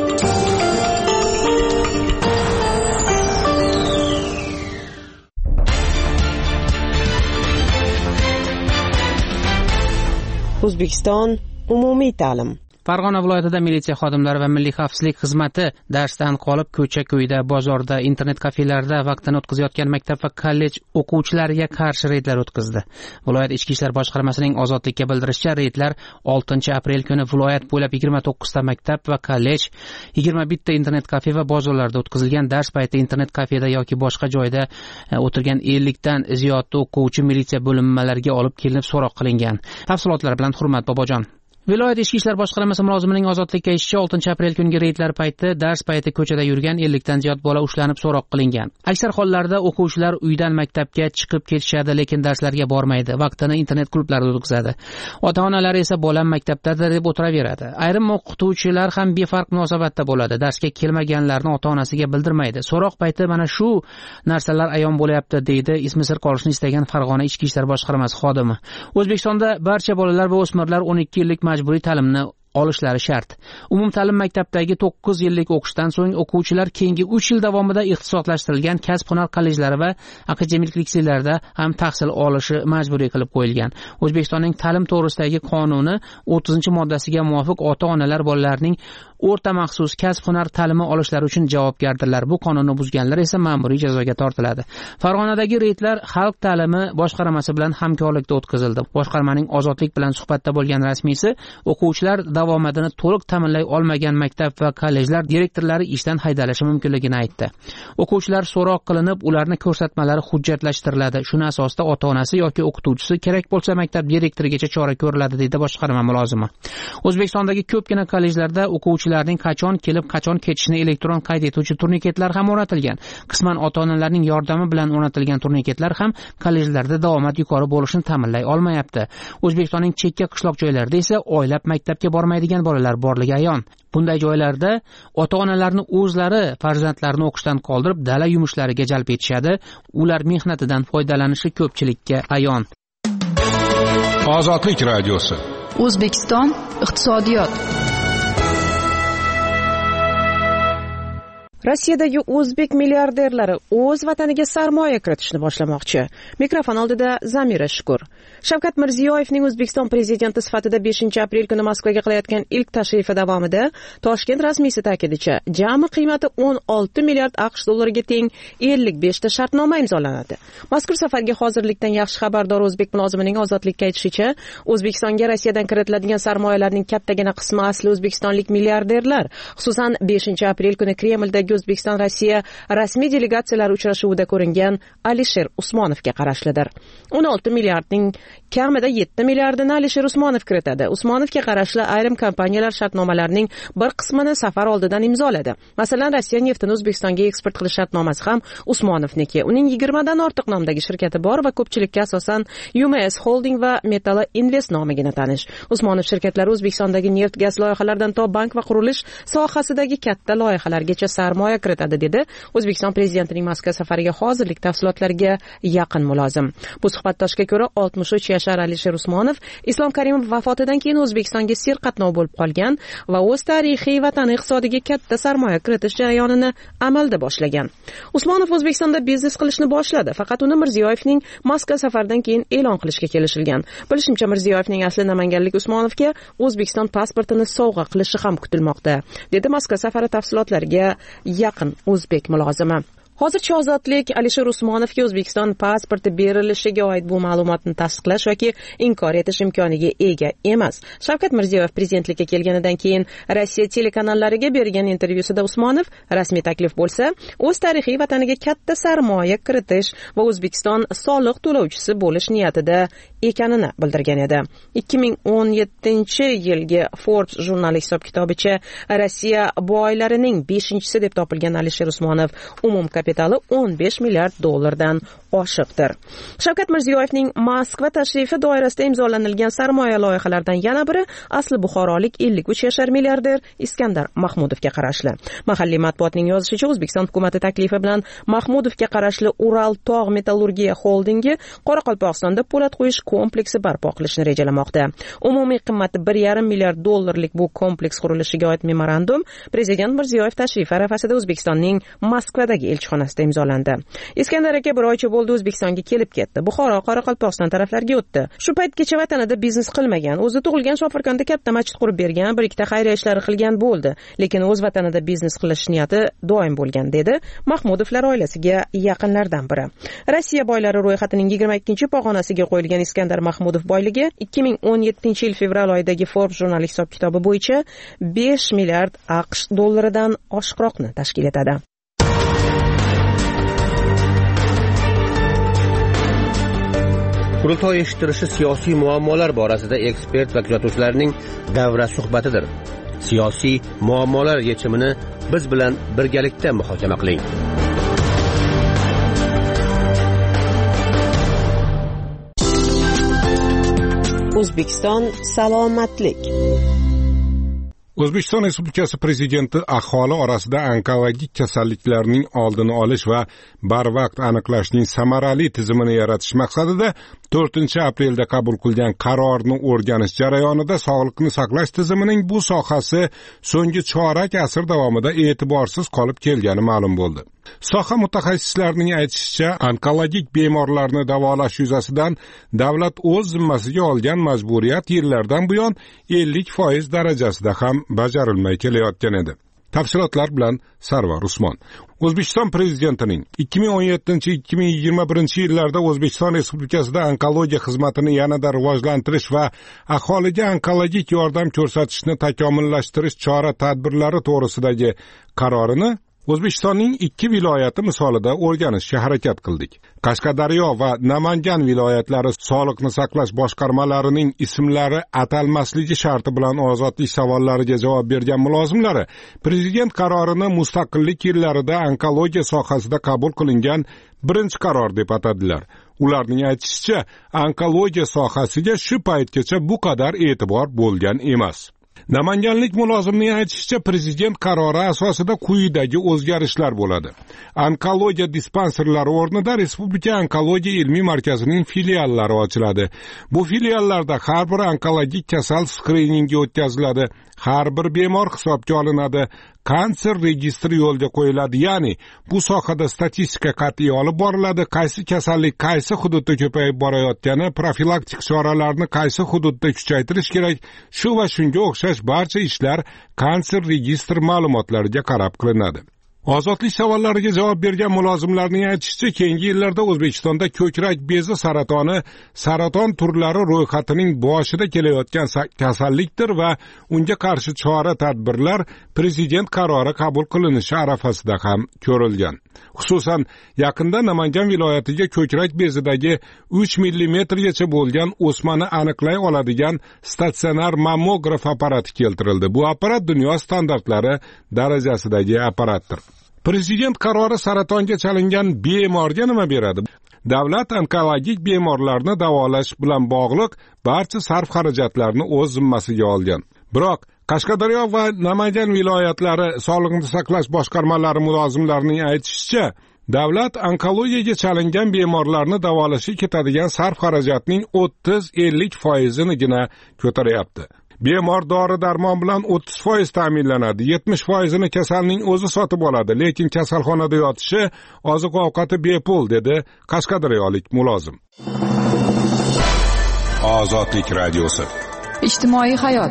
S4: O'zbekiston umumiy ta'lim.
S20: Farg'ona viloyatida militsiya xodimlari va milliy xavfsizlik xizmati darsdan qolib ko'cha-ko'yda, bozorda, internet kafelarida vaqtini o'tkazayotgan maktab va kollej o'quvchilariga qarshi reydlar o'tkazdi. Viloyat ichki ishlar boshqarmasining Ozodlikka bildirishicha, reydlar 6-aprel kuni viloyat bo'ylab 29 ta maktab va kollej, 21 ta internet kafe va bozorlarda o'tkazilgan. Dars payti internet kafeda yoki boshqa joyda o'tirgan 50 dan ziyod o'quvchi militsiya bo'linmalariga olib kelinib so'roq qilingan. Tafsilotlar bilan Hurmat Bobojon. Viloyat ichki ishlar boshqarmasi mulozimining Ozodlikka aytishicha, 6-aprel kungi reydlar payti dars payti ko'chada yurgan 50 dan ziyod bola ushlanib so'roq qilingan. Aksar hollarda o'quvchilar uydan maktabga chiqib ketishadi, lekin darslarga bormaydi. Vaqtini internet klublarida o'tkazadi. Ota-onalar esa bolam maktabdadir deb o'tiraveradi. Ayrim o'qituvchilar ham befarq munosabatda bo'ladi. Darsga kelmaganlarni ota-onasiga bildirmaydi. So'roq payti mana shu narsalar ayon bo'lyapti, deydi ismi sir qolishni istagan Farg'ona ichki ishlar boshqarmasi xodimi. O'zbekistonda barcha bolalar va o'smirlar 12 yillik majburiy ta'limni olishlari shart. Umumta'lim maktabdagi 9 yillik o'qishdan so'ng o'quvchilar keyingi 3 yil davomida ixtisoslashtirilgan kasb-hunar kollejlari va akademik litseylarda ham tahsil olishi majburiy qilib qo'yilgan. O'zbekistonning ta'lim to'g'risidagi qonuni 30-moddasiga muvofiq ota-onalar bolalarining o'rta maxsus kasb-hunar ta'limi olishlari uchun javobgardirlar. Bu qonunni buzganlar esa ma'muriy jazoga tortiladi. Farg'onadagi reydlar xalq ta'limi boshqarmasi bilan hamkorlikda o'tkazildi. Boshqarmaning Ozodlik bilan suhbatda bo'lgan rasmiysi o'quvchilar davomatini to'liq ta'minlay olmagan maktab va kollejlar direktorlari ishdan haydalishi mumkinligini aytdi. O'quvchilar so'roq qilinib, ularning ko'rsatmalari hujjatlashtiriladi. Shuni asosida ota-onasi yoki o'qituvchisi, kerak bo'lsa maktab direktorigacha chora ko'riladi, deydi boshqarma mulozimi. O'zbekistondagi ko'pgina kollejlarda o'quvchilarning qachon kelib, qachon ketishini elektron qayd etuvchi turniketlar ham o'rnatilgan. Qisman ota-onalarning yordami bilan o'rnatilgan turniketlar ham kollejlarda davomat yuqori bo'lishini ta'minlay olmayapti. O'zbekistonning chekka qishloq joylarida esa oylab maktabga bormaydigan bolalar borligi ayon. Bunday joylarda ota-onalarni o'zlari farzandlarini o'qishdan qoldirib, dala yumushlariga jalb etishadi. Ular mehnatidan foydalanishi ko'pchilikka ayon.
S5: Ozodlik radiosi.
S1: O'zbekiston iqtisodiyot.
S4: Rossiyadagi o'zbek milliarderlari o'z vataniga sarmoya kiritishni boshlamoqchi. Mikrofon oldida Zamira Shukur. Shavkat Mirziyoyevning O'zbekiston prezidenti sifatida 5-aprel kuni Moskvaga qilayotgan ilk tashrifi davomida Toshkent rasmiysi ta'kidicha jami qiymati 16 milliard AQSh dollariga teng 55 ta shartnoma imzolanadi. Mazkur safarga hozirlikdan yaxshi xabardor o'zbek mulozimining Ozodlikka aytishicha, O'zbekistonga Rossiyadan kiritiladigan sarmoyalarning kattagina qismi asli o'zbekistonlik milliarderlar, xususan 5-aprel kuni Kremldagi O'zbekiston Rossiya rasmiy delegatsiyalari uchrashuvida ko'ringan Alisher Usmonovga qarashlidir. 16 milliardning kamida 7 milliardini Alisher Usmonov kiritadi. Usmonovga qarashli ayrim kompaniyalar shartnomalarning bir qismini safar oldidan imzoladi. Masalan, Rossiya neftini O'zbekistonga eksport qilish shartnomasi ham Usmonovniki. Uning 20 dan ortiq nomdagi shirkati bor va ko'pchilikka asosan UMS Holding va Metalo Invest nomigina tanish. Usmonov shirkatlari O'zbekistondagi neft gaz loyihalaridan to bank va qurilish sohasidagi katta loyihalargacha sarmoya kiritadi, dedi O'zbekiston prezidentining Moskva safariga hozirlik tafsilotlariga yaqin mulozim. Bu suhbatdoshga ko'ra 63 yashar Alisher Usmonov Islom Karimov vafotidan keyin O'zbekistonga serqatnov bo'lib qolgan va o'z tarixiy vatani iqtisodiga katta sarmoya kiritish jarayonini amalda boshlagan. Usmonov O'zbekistonda biznes qilishni boshladi, faqat uni Mirziyoyevning Moskva safaridan keyin e'lon qilishga kelishilgan. Bilishimcha, Mirziyoyevning asli namanganlik Usmonovga O'zbekiston pasportini sovg'a qilishi ham kutilmoqda, dedi Moskva safari tafsilotlariga yaqin o'zbek mulozimi. Hozircha Ozodlik Alisher Usmonovga O'zbekiston pasporti berilishiga oid bu ma'lumotni tasdiqlash yoki inkor etish imkoniga ega emas. Shavkat Mirziyoyev prezidentlikka kelganidan keyin Rossiya telekanallariga bergan intervyusida Usmonov rasmiy taklif bo'lsa, o'z tarixiy vataniga katta sarmoya kiritish va O'zbekiston soliq to'lovchisi bo'lish niyatida ekanini bildirgan edi. 2017-yilgi Forbes jurnali hisob-kitobicha Rossiya boylarining 5-chisi deb topilgan Alisher Usmonov umum kapitali 15 milliard dollardan oshiqdir. Shavkat Mirziyoyevning Moskva tashrifi doirasida imzolanilgan sarmoya loyihalaridan yana biri asli buxorolik 53 yashar milliarder Iskandar Mahmudovga qarashli. Mahalliy matbuotning yozishicha, O'zbekiston hukumati taklifi bilan Mahmudovga qarashli Ural tog' metallurgiya xoldingi Qoraqalpog'istonda po'lat qo'yish kompleksi barpo qilishni rejalamoqda. Umumiy qimmati 1,5 milliard dollarlik bu kompleks qurilishiga oid memorandum Prezident Mirziyoyev tashrifi arafasida O'zbekistonning Moskvadagi elchixonasida imzolandi. Iskandar aka bir oycha bo'ldi O'zbekistonga kelib ketdi. Buxoro, Qoraqalpog'iston taraflarga o'tdi. Shu paytgacha vatanida biznes qilmagan, o'zi tug'ilgan Shofirkonda katta masjid qurib bergan, bir ikkita xayriya ishlari qilgan bo'ldi, lekin o'z vatanida biznes qilish niyati doim bo'lgan, dedi Mahmudovlar oilasiga yaqinlardan biri. Rossiya boylari ro'yxatining 22-pog'onasiga qo'yilgan Iskandar Mahmudov boyligi 2017-yil fevral oyidagi Forbes jurnali hisob-kitobi bo'yicha 5 milliard AQSh dollaridan oshiqroqni tashkil etadi.
S10: Qurultoy eshittirishi siyosiy muammolar borasida ekspert va kuzatuvchilarning davra suhbatidir. Siyosiy muammolar yechimini biz bilan birgalikda muhokama qiling.
S4: O'zbekiston salomatlik.
S5: O'zbekiston Respublikasi Prezidenti aholi orasida onkologik kasalliklarning oldini olish va barvaqt aniqlashning samarali tizimini yaratish maqsadida 4-aprelda qabul qilgan qarorni o'rganish jarayonida sog'liqni saqlash tizimining bu sohasi so'nggi chorak asr davomida e'tiborsiz qolib kelgani ma'lum bo'ldi. Soha mutaxassislarining aytishicha, onkologik bemorlarni davolash yuzasidan davlat o'z zimmasiga olgan majburiyat yillardan buyon 50% darajasida ham bajarilmay kelayotgan edi. Tafsilotlar bilan Sarvar Usmon. O'zbekiston prezidentining 2017-2021 yillarda O'zbekiston Respublikasida onkologiya xizmatini yanada rivojlantirish va aholiga onkologik yordam ko'rsatishni takomillashtirish chora-tadbirlari to'g'risidagi qarorini O'zbekistonning 2 viloyati misolida o'rganishga harakat qildik. Qashqadaryo va Namangan viloyatlari sog'liqni saqlash boshqarmalarining ismlari atalmasligi sharti bilan ozodlik savollariga javob bergan mulozimlari prezident qarorini mustaqillik yillarida onkologiya sohasida qabul qilingan birinchi qaror deb atadilar. Ularning aytishicha, onkologiya sohasiga shu paytgacha bu qadar e'tibor bo'lgan emas. Namanganlik mulozimning aytishicha, prezident qarori asosida quyidagi o'zgarishlar bo'ladi. Onkologiya dispanserlari o'rnida Respublika onkologiya ilmiy markazining filiallari ochiladi. Bu filiallarda har bir onkologik kasal skriningi o'tkaziladi. Har bir bemor hisobga olinadi. kanser registri yo'lga qo'yiladi, ya'ni bu sohada statistika qat'iy olib boriladi, qaysi kasallik qaysi hududda ko'payib borayotgani, profilaktik choralarni qaysi hududda kuchaytirish kerak, shu va shunga o'xshash barcha ishlar kanser registri ma'lumotlariga qarab qilinadi. Ozodlik savollariga javob bergan mulozimlarning aytishicha, keyingi yillarda O'zbekistonda ko'krak bezi saratoni saraton turlari ro'yxatining boshida kelayotgan kasallikdir va unga qarshi chora-tadbirlar prezident qarori qabul qilinishi arafasida ham ko'rilgan. Xususan, yaqinda Namangan viloyatiga ko'krak bezidagi 3 millimetrgacha bo'lgan o'smani aniqlay oladigan statsionar mammograf apparati keltirildi. Bu apparat dunyo standartlari darajasidagi apparatdir. Prezident qarori saratonga chalingan bemorga nima beradi? Davlat onkologik bemorlarni davolash bilan bog'liq barcha sarf xarajatlarni o'z zimmasiga olgan. Biroq Qashqadaryo va Namangan viloyatlari sog'liqni saqlash boshqarmalari mulozimlarining aytishicha, davlat onkologiyaga chalingan bemorlarni davolashga ketadigan sarf xarajatning 30-50%nigina ko'taryapti. Bemor dori-darmon bilan 30% ta'minlanadi, 70%ni kasalning o'zi sotib oladi, lekin kasalxonada yotishi, oziq-ovqati bepul, dedi qashqadaryolik mulozim.
S21: Ozodlik radiosi.
S1: Ijtimoiy hayot.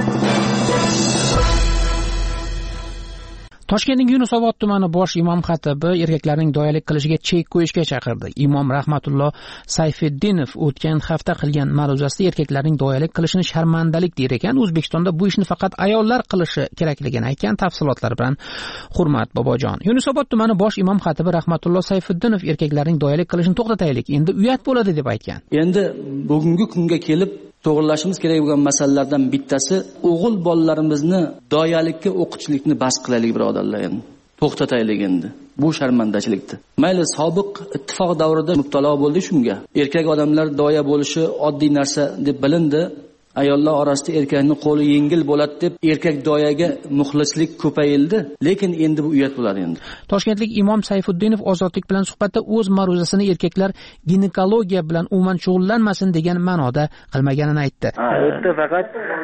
S20: Toshkentning Yunusobod tumani bosh imom xatibi erkaklarning doyalik qilishiga chek qo'yishga chaqirdi. Imom Rahmatullo Sayfiddinov o'tgan hafta qilgan ma'ruzasida erkaklarning doyalik qilishini sharmandalik der ekan. O'zbekistonda bu ishni faqat ayollar qilishi kerakligini aytgan. Tafsilotlar bilan Hurmat Bobojon. Yunusobod tumani bosh imom xatibi Rahmatullo Sayfiddinov erkaklarning doyalik qilishini to'xtataylik, endi uyat bo'ladi deb aytgan.
S22: Endi bugungi kunga kelib to'g'rilashimiz kerak bo'lgan masalalardan bittasi o'g'il bolalarimizni doyalikka o'qitishlikni bas qilaylik, birodarlar. Endi to'xtataylik endi. Bu sharmandachilikdir. Mayli sobiq ittifoq davrida mubtalo bo'ldi shunga. Erkak odamlar doya bo'lishi oddiy narsa deb bilindi. Ayollar orasida erkakning qo'li yengil bo'ladi deb erkak doyaga muxlislik ko'payildi, lekin endi bu uyat bo'ladi endi.
S20: Toshkentlik imom Sayfiddinov Ozodlik bilan suhbatda o'z ma'ruzasini erkaklar ginekologiya bilan umuman shug'ullanmasin degan ma'noda qilmaganini aytdi.
S23: O'tda faqat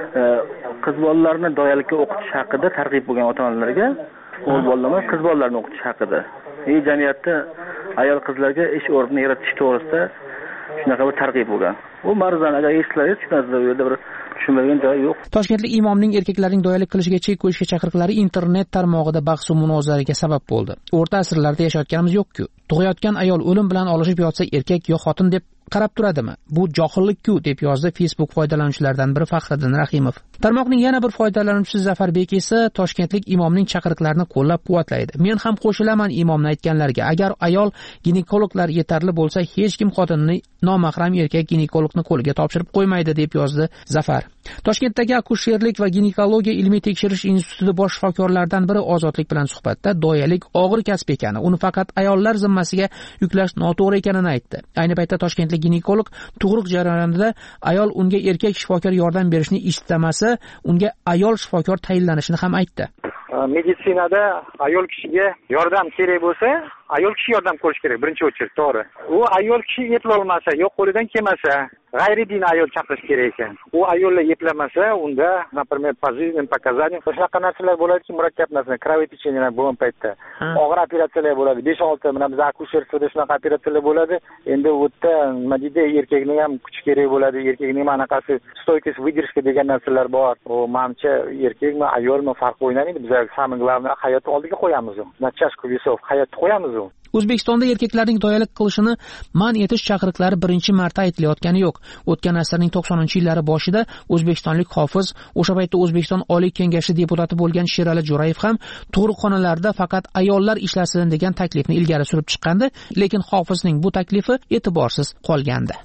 S23: qiz bolalarni doyalikka o'qitish haqida targ'ib bo'lgan ota-onalarga, o'g'il bolalarni qiz bolalarni o'qitish haqida. Jamiyatda ayol qizlarga ish o'rnini yaratish to'g'risida shunaqa bir targ'ib bo'lgan. Bu ma'ruzani agar eshitsangiz tushunasizlar, u yerda bir tushunmagan joyi yo'q.
S20: Toshkentlik imomning erkaklarning doyalik qilishiga chek qo'yishga chaqiriqlari internet tarmog'ida bahs va munozaraga sabab bo'ldi. O'rta asrlarda yashayotganimiz yo'q-ku. Tug'ayotgan ayol o'lim bilan olishib yotsa erkak yo xotin deb qarab turadimi? Bu johillik-ku, deb yozdi Facebook foydalanuvchilaridan biri Faxriddin Rahimov. Tarmoqning yana bir foydalanuvchisi Zafarbek esa toshkentlik imomning chaqiriqlarini qo'llab-quvvatlaydi. Men ham qo'shilaman imomning aytganlariga. Agar ayol ginekologlar yetarli bo'lsa, hech kim xotinni nomahram erkak ginekologni qo'liga topshirib qo'ymaydi, deb yozdi Zafar. Toshkentdagi akusherlik va ginekologiya ilmiy tekshirish instituti bosh shifokorlaridan biri Ozodlik bilan suhbatda doyalik og'ir kasb ekani, uni faqat ayollar zimmasiga yuklash noto'g'ri ekanini aytdi. Ayni paytda Toshkentlik ginekolog tug'ruq jarayonida ayol unga erkak shifokor yordam berishni istamasa, unga ayol shifokor tayinlanishini ham aytdi.
S14: Meditsinada ayol kishiga yordam kerak bo'lsa, ayol kishi yordam ko'rish kerak birinchi o'chirib, to'g'ri. U ayol kishi eplolmasa, yo qo'lidan kelmasa, g'ayridin ayol chaqirish kerak ekan. U ayollar eplamasa, unda, например, позитивный показания, shunaqa narsalar bo'ladiki, murakkab narsa, kровотечение bo'lgan paytda. Og'ir operatsiyalar bo'ladi, 5-6, mana biz akusherlikda shunaqa operatsiyalar bo'ladi. Endi u yerda nima deydi, erkakning ham kuchi kerak bo'ladi, erkakning anaqasi stoykasi, выдержка degan narsalar bor. U menimcha erkakmi, ayolmi farq o'ynamaydi. Biz самое главное hayotni oldiga qo'yamiz. Na chashka весов hayotni qo'yamiz.
S20: O'zbekistonda erkaklarning doyalik qilishini man etish chaqiriqlari birinchi marta aytilayotgani yo'q. O'tgan asrning 90-yillari boshida o'zbekistonlik hofiz, o'sha paytda O'zbekiston Oliy Kengashi deputati bo'lgan Sherali Jo'rayev ham tug'ruqxonalarda faqat ayollar ishlasin degan taklifni ilgari surib chiqqandi, lekin hofizning bu taklifi e'tiborsiz qolgandi.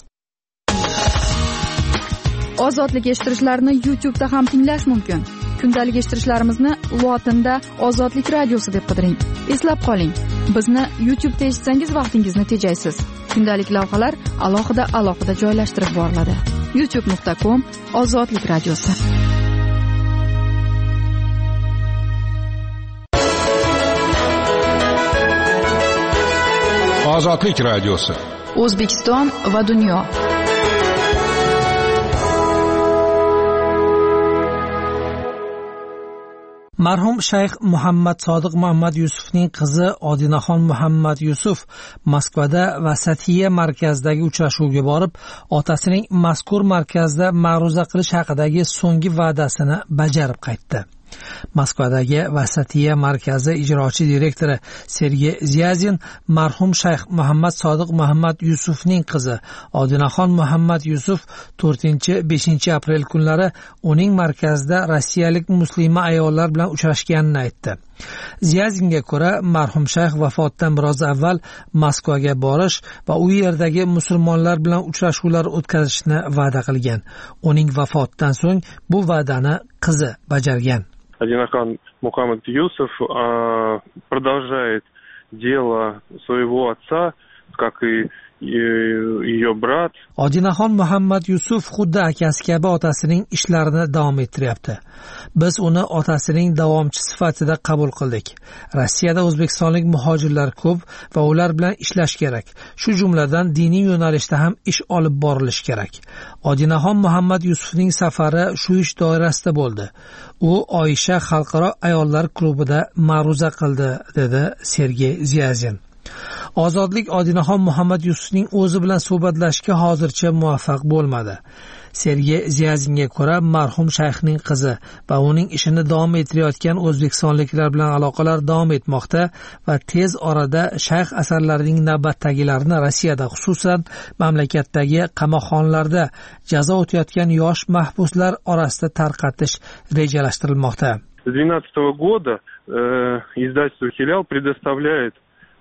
S1: Ozodlik eshittirishlarni YouTube'da ham tinglash mumkin. Kundalik eshittirishlarimizni lotinda Ozodlik radiosi deb qidiring. Eslab qoling, bizni YouTube'da eshitsangiz vaqtingizni tejaysiz. Kundalik lavhalar alohida joylashtirib boriladi. youtube.com/Ozodlik radiosi.
S5: Ozodlik radiosi.
S1: O'zbekiston va dunyo.
S8: Marhum Shayx Muhammad Sodiq Muhammad Yusufning qizi Odinaxon Muhammad Yusuf Moskvada Vasatiya markazidagi uchrashuvga borib, otasining mazkur markazda ma'ruza qilish haqidagi so'nggi va'dasini bajarib qaytdi. Moskvadagi Vasatiya markazi ijrochi direktori Sergey Zyazin marhum Shayx Muhammad Sodiq Muhammad Yusufning qizi Odinaxon Muhammad Yusuf 4-5 aprel kunlari uning markazida rossiyalik muslima ayollar bilan uchrashganini aytdi. Zyazinga ko'ra, marhum shayx vafotidan biroz avval Moskvaga borish va u yerdagi musulmonlar bilan uchrashuvlar o'tkazishni va'da qilgan. Uning vafotidan so'ng bu va'dani qizi bajargan.
S2: Одинахан Мухаммад Юсуф продолжает дело своего отца, как и ее брат.
S8: Odinaxon Muhammad Yusuf xuddi akasi kabi otasining ishlarini davom ettiryapti. Biz uni otasining davomchi sifatida qabul qildik. Rossiyada o'zbekistonlik muhojirlar ko'p va ular bilan ishlash kerak. Shu jumladan diniy yo'nalishda ham ish olib borilishi kerak. Odinaxon Muhammad Yusufning safari shu ish doirasida bo'ldi. U Oyisha xalqaro ayollar klubida ma'ruza qildi, dedi Sergey Zyazin. Ozodlik Odinaxon Muhammad Yusufning o'zi bilan suhbatlashishga hozircha muvaffaq bo'lmadi. Sergey Zyazinga ko'ra, marhum shayxning qizi va uning ishini davom ettirayotgan o'zbekistonliklar bilan aloqalar davom etmoqda va tez orada shayx asarlarining navbatdagilarini Rossiyada, xususan mamlakatdagi qamoqxonalarda jazo o'tayotgan yosh mahbuslar orasida tarqatish rejalashtirilmoqda.
S2: С 2012 года издательство «Хилял» предоставляет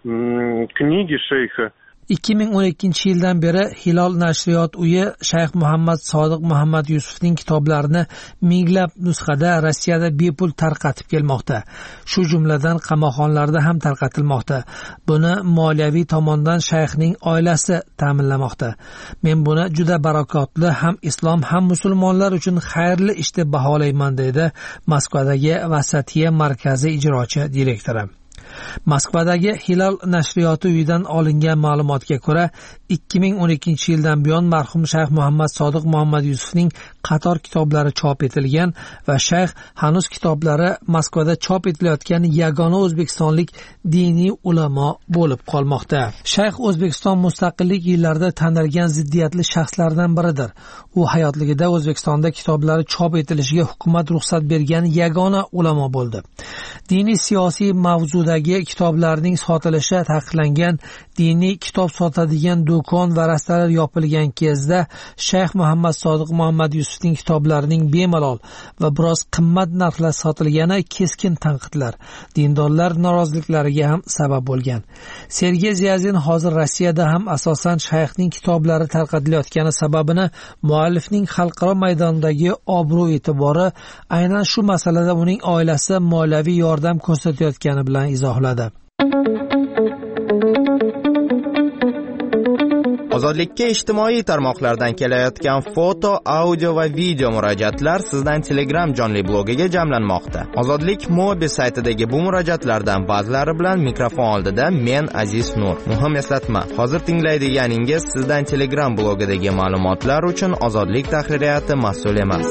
S2: kniги shayxa.
S8: 2012-yildan beri Hilol nashriyot uyi Shayx Muhammad Sodiq Muhammad Yusufning kitoblarini minglab nusxada Rossiyada bepul tarqatib kelmoqda. Shu jumladan qamoqxonalarda ham tarqatilmoqda. Buni moliyaviy tomondan shayxning oilasi ta'minlamoqda. Men buni juda barakotli ham islom ham musulmonlar uchun xayrli ish deb baholayman, dedi Moskvadagi Vasatiya markazi ijrochi direktori. Moskvadagi Hilol nashriyoti uyidan olingan ma'lumotga ko'ra, 2012-yildan buyon marhum Shayx Muhammad Sodiq Muhammad Yusufning qator kitoblari chop etilgan va shayx hanuz kitoblari Moskvada chop etilayotgan yagona o'zbekistonlik diniy ulamo bo'lib qolmoqda. Shayx O'zbekiston mustaqillik yillarida tanilgan ziddiyatli shaxslardan biridir. U hayotligida O'zbekistonda kitoblari chop etilishiga hukumat ruxsat bergan yagona ulamo bo'ldi. Diniy siyosiy mavzudagi kitoblarning sotilishi taqiqlangan, diniy kitob sotadigan do'kon va rastalar yopilgan kezda Shayx Muhammad Sodiq Muhammad Yusufning kitoblarining bemalol va biroz qimmat narxlarda sotilgani keskin tanqidlar, dindorlar noroziliklariga ham sabab bo'lgan. Sergey Zyazin hozir Rossiyada ham asosan shayxning kitoblari tarqatilayotgani sababini muallifning xalqaro maydondagi obro' e'tibori aynan shu masalada uning oilasi moliyaviy yordam ko'rsatayotgani bilan izohladi.
S16: Ozodlikka ijtimoiy tarmoqlardan kelayotgan foto, audio va video murojaatlar sizdan Telegram jonli blogiga jamlanmoqda. Ozodlik Mobi saytidagi bu murojaatlardan ba'zilari bilan mikrofon oldida men Aziz Nur. Muhim eslatma, hozir tinglaydiganingiz sizdan Telegram blogidagi ma'lumotlar uchun Ozodlik tahririyati mas'ul emas.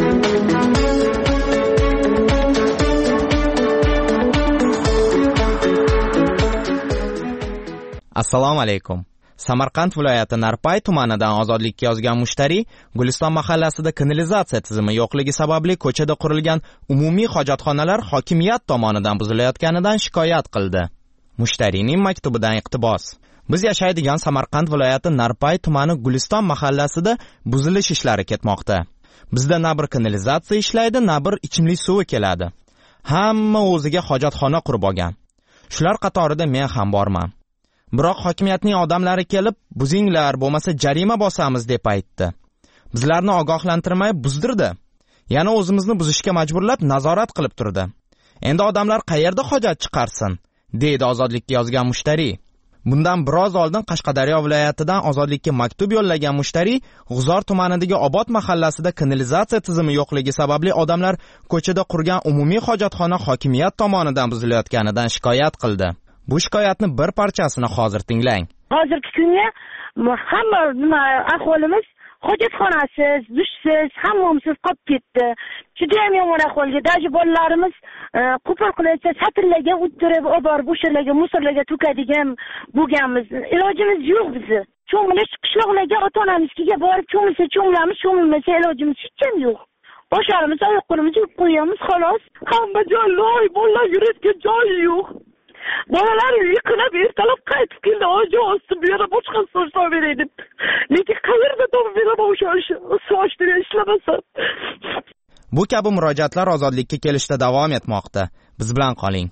S16: Assalomu alaykum. Samarqand viloyati Narpay tumanidan Ozodlikka yozgan mushtari Guliston mahallasida kanalizatsiya tizimi yo'qligi sababli ko'chada qurilgan umumiy hojatxonalar hokimiyat tomonidan buzilayotganidan shikoyat qildi. Mushtarining maktubidan iqtibos. Biz yashaydigan Samarqand viloyati Narpay tumani Guliston mahallasida buzilish ishlari ketmoqda. Bizda na bir kanalizatsiya ishlaydi, na bir ichimlik suvi keladi. Hamma o'ziga hojatxona qurib olgan. Shular qatorida men ham borman. Biroq hokimiyatning odamlari kelib, buzinglar, bo'lmasa jarima bosamiz deb aytdi. Bizlarni ogohlantirmay buzdirdi. Yana o'zimizni buzishga majburlab nazorat qilib turdi. Endi odamlar qayerda hojat chiqarsin, deydi Ozodlikka yozgan mushtari. Bundan biroz oldin Qashqadaryo viloyatidan Ozodlikka maktub yo'llagan mushtari G'uzor tumanidagi Obod mahallasida kanalizatsiya tizimi yo'qligi sababli odamlar ko'chada qurgan umumiy hojatxona hokimiyat tomonidan buzilayotganidan shikoyat qildi. Bu shikoyatni bir parchasini hozir tinglang.
S6: Hozirgi kunga hamma ahvolimiz hojatxonasiz, dushsiz, hammomsiz qolib ketdi. Judayam yomon ahvolga. Даже bolalarimiz qo'pol qilayotsa satrlarga o'tirib, olib borib o'shalarga musorlarga to'kadigan bo'lganmiz. Ilojimiz yo'q bizni. Cho'milish qishloqlarga ota-onamizga borib cho'milamiz, cho'milmasa ilojimiz hech ham yo'q. Boshlarimiz, oyoq qo'limizni yuvib qo'yamiz, xolos. Hamma joy loy, bolalar yuradigan joyi yo'q. Bolalar yiqilib, ertalab qaytib keldi, oji osti bu yerda boshqa so'zlar beray deb. Lekin qayerda topib beraman o'sha so'shtirib ishlamasa.
S16: Bu kabi murojaatlar ozodlikka kelishda davom etmoqda. Biz bilan qoling.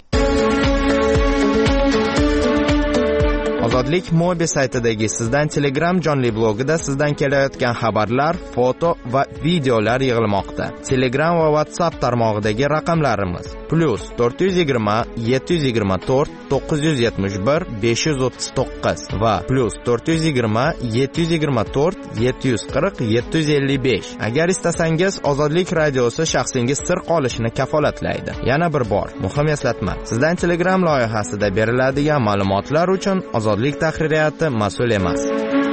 S16: Ozodlik Mobi saytidagi Sizdan Telegram jonli blogida sizdan kelayotgan xabarlar, foto va videolar yig'ilmoqda. Telegram va WhatsApp tarmog'idagi raqamlarimiz +420 724 971 539 va +420 724 740 755. Agar istasangiz, Ozodlik radiosi shaxsingiz sir qolishini kafolatlaydi. Yana bir bor, muhim eslatma. Sizdan Telegram loyihasida beriladigan ma'lumotlar uchun Ozodlik tahririyati mas'ul emas.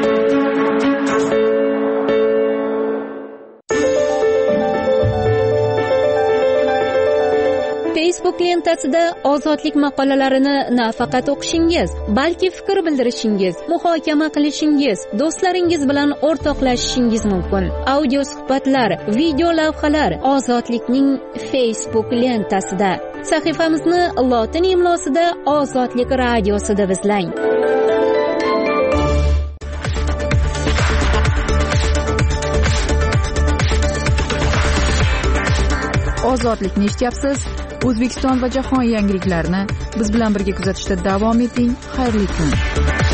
S12: Facebook lentasida ozodlik maqolalarini nafaqat o'qishingiz, balki fikr bildirishingiz, muhokama qilishingiz, do'stlaringiz bilan o'rtoqlashishingiz mumkin. Audio suhbatlar, video lavhalar Ozodlikning Facebook lentasida. Sahifamizni lotin imlosida Ozodlik radiosida izlang.
S1: Ozodlikni eshityapsiz. O'zbekiston va jahon yangiliklarini biz bilan birga kuzatishda davom eting. Xayrli kun.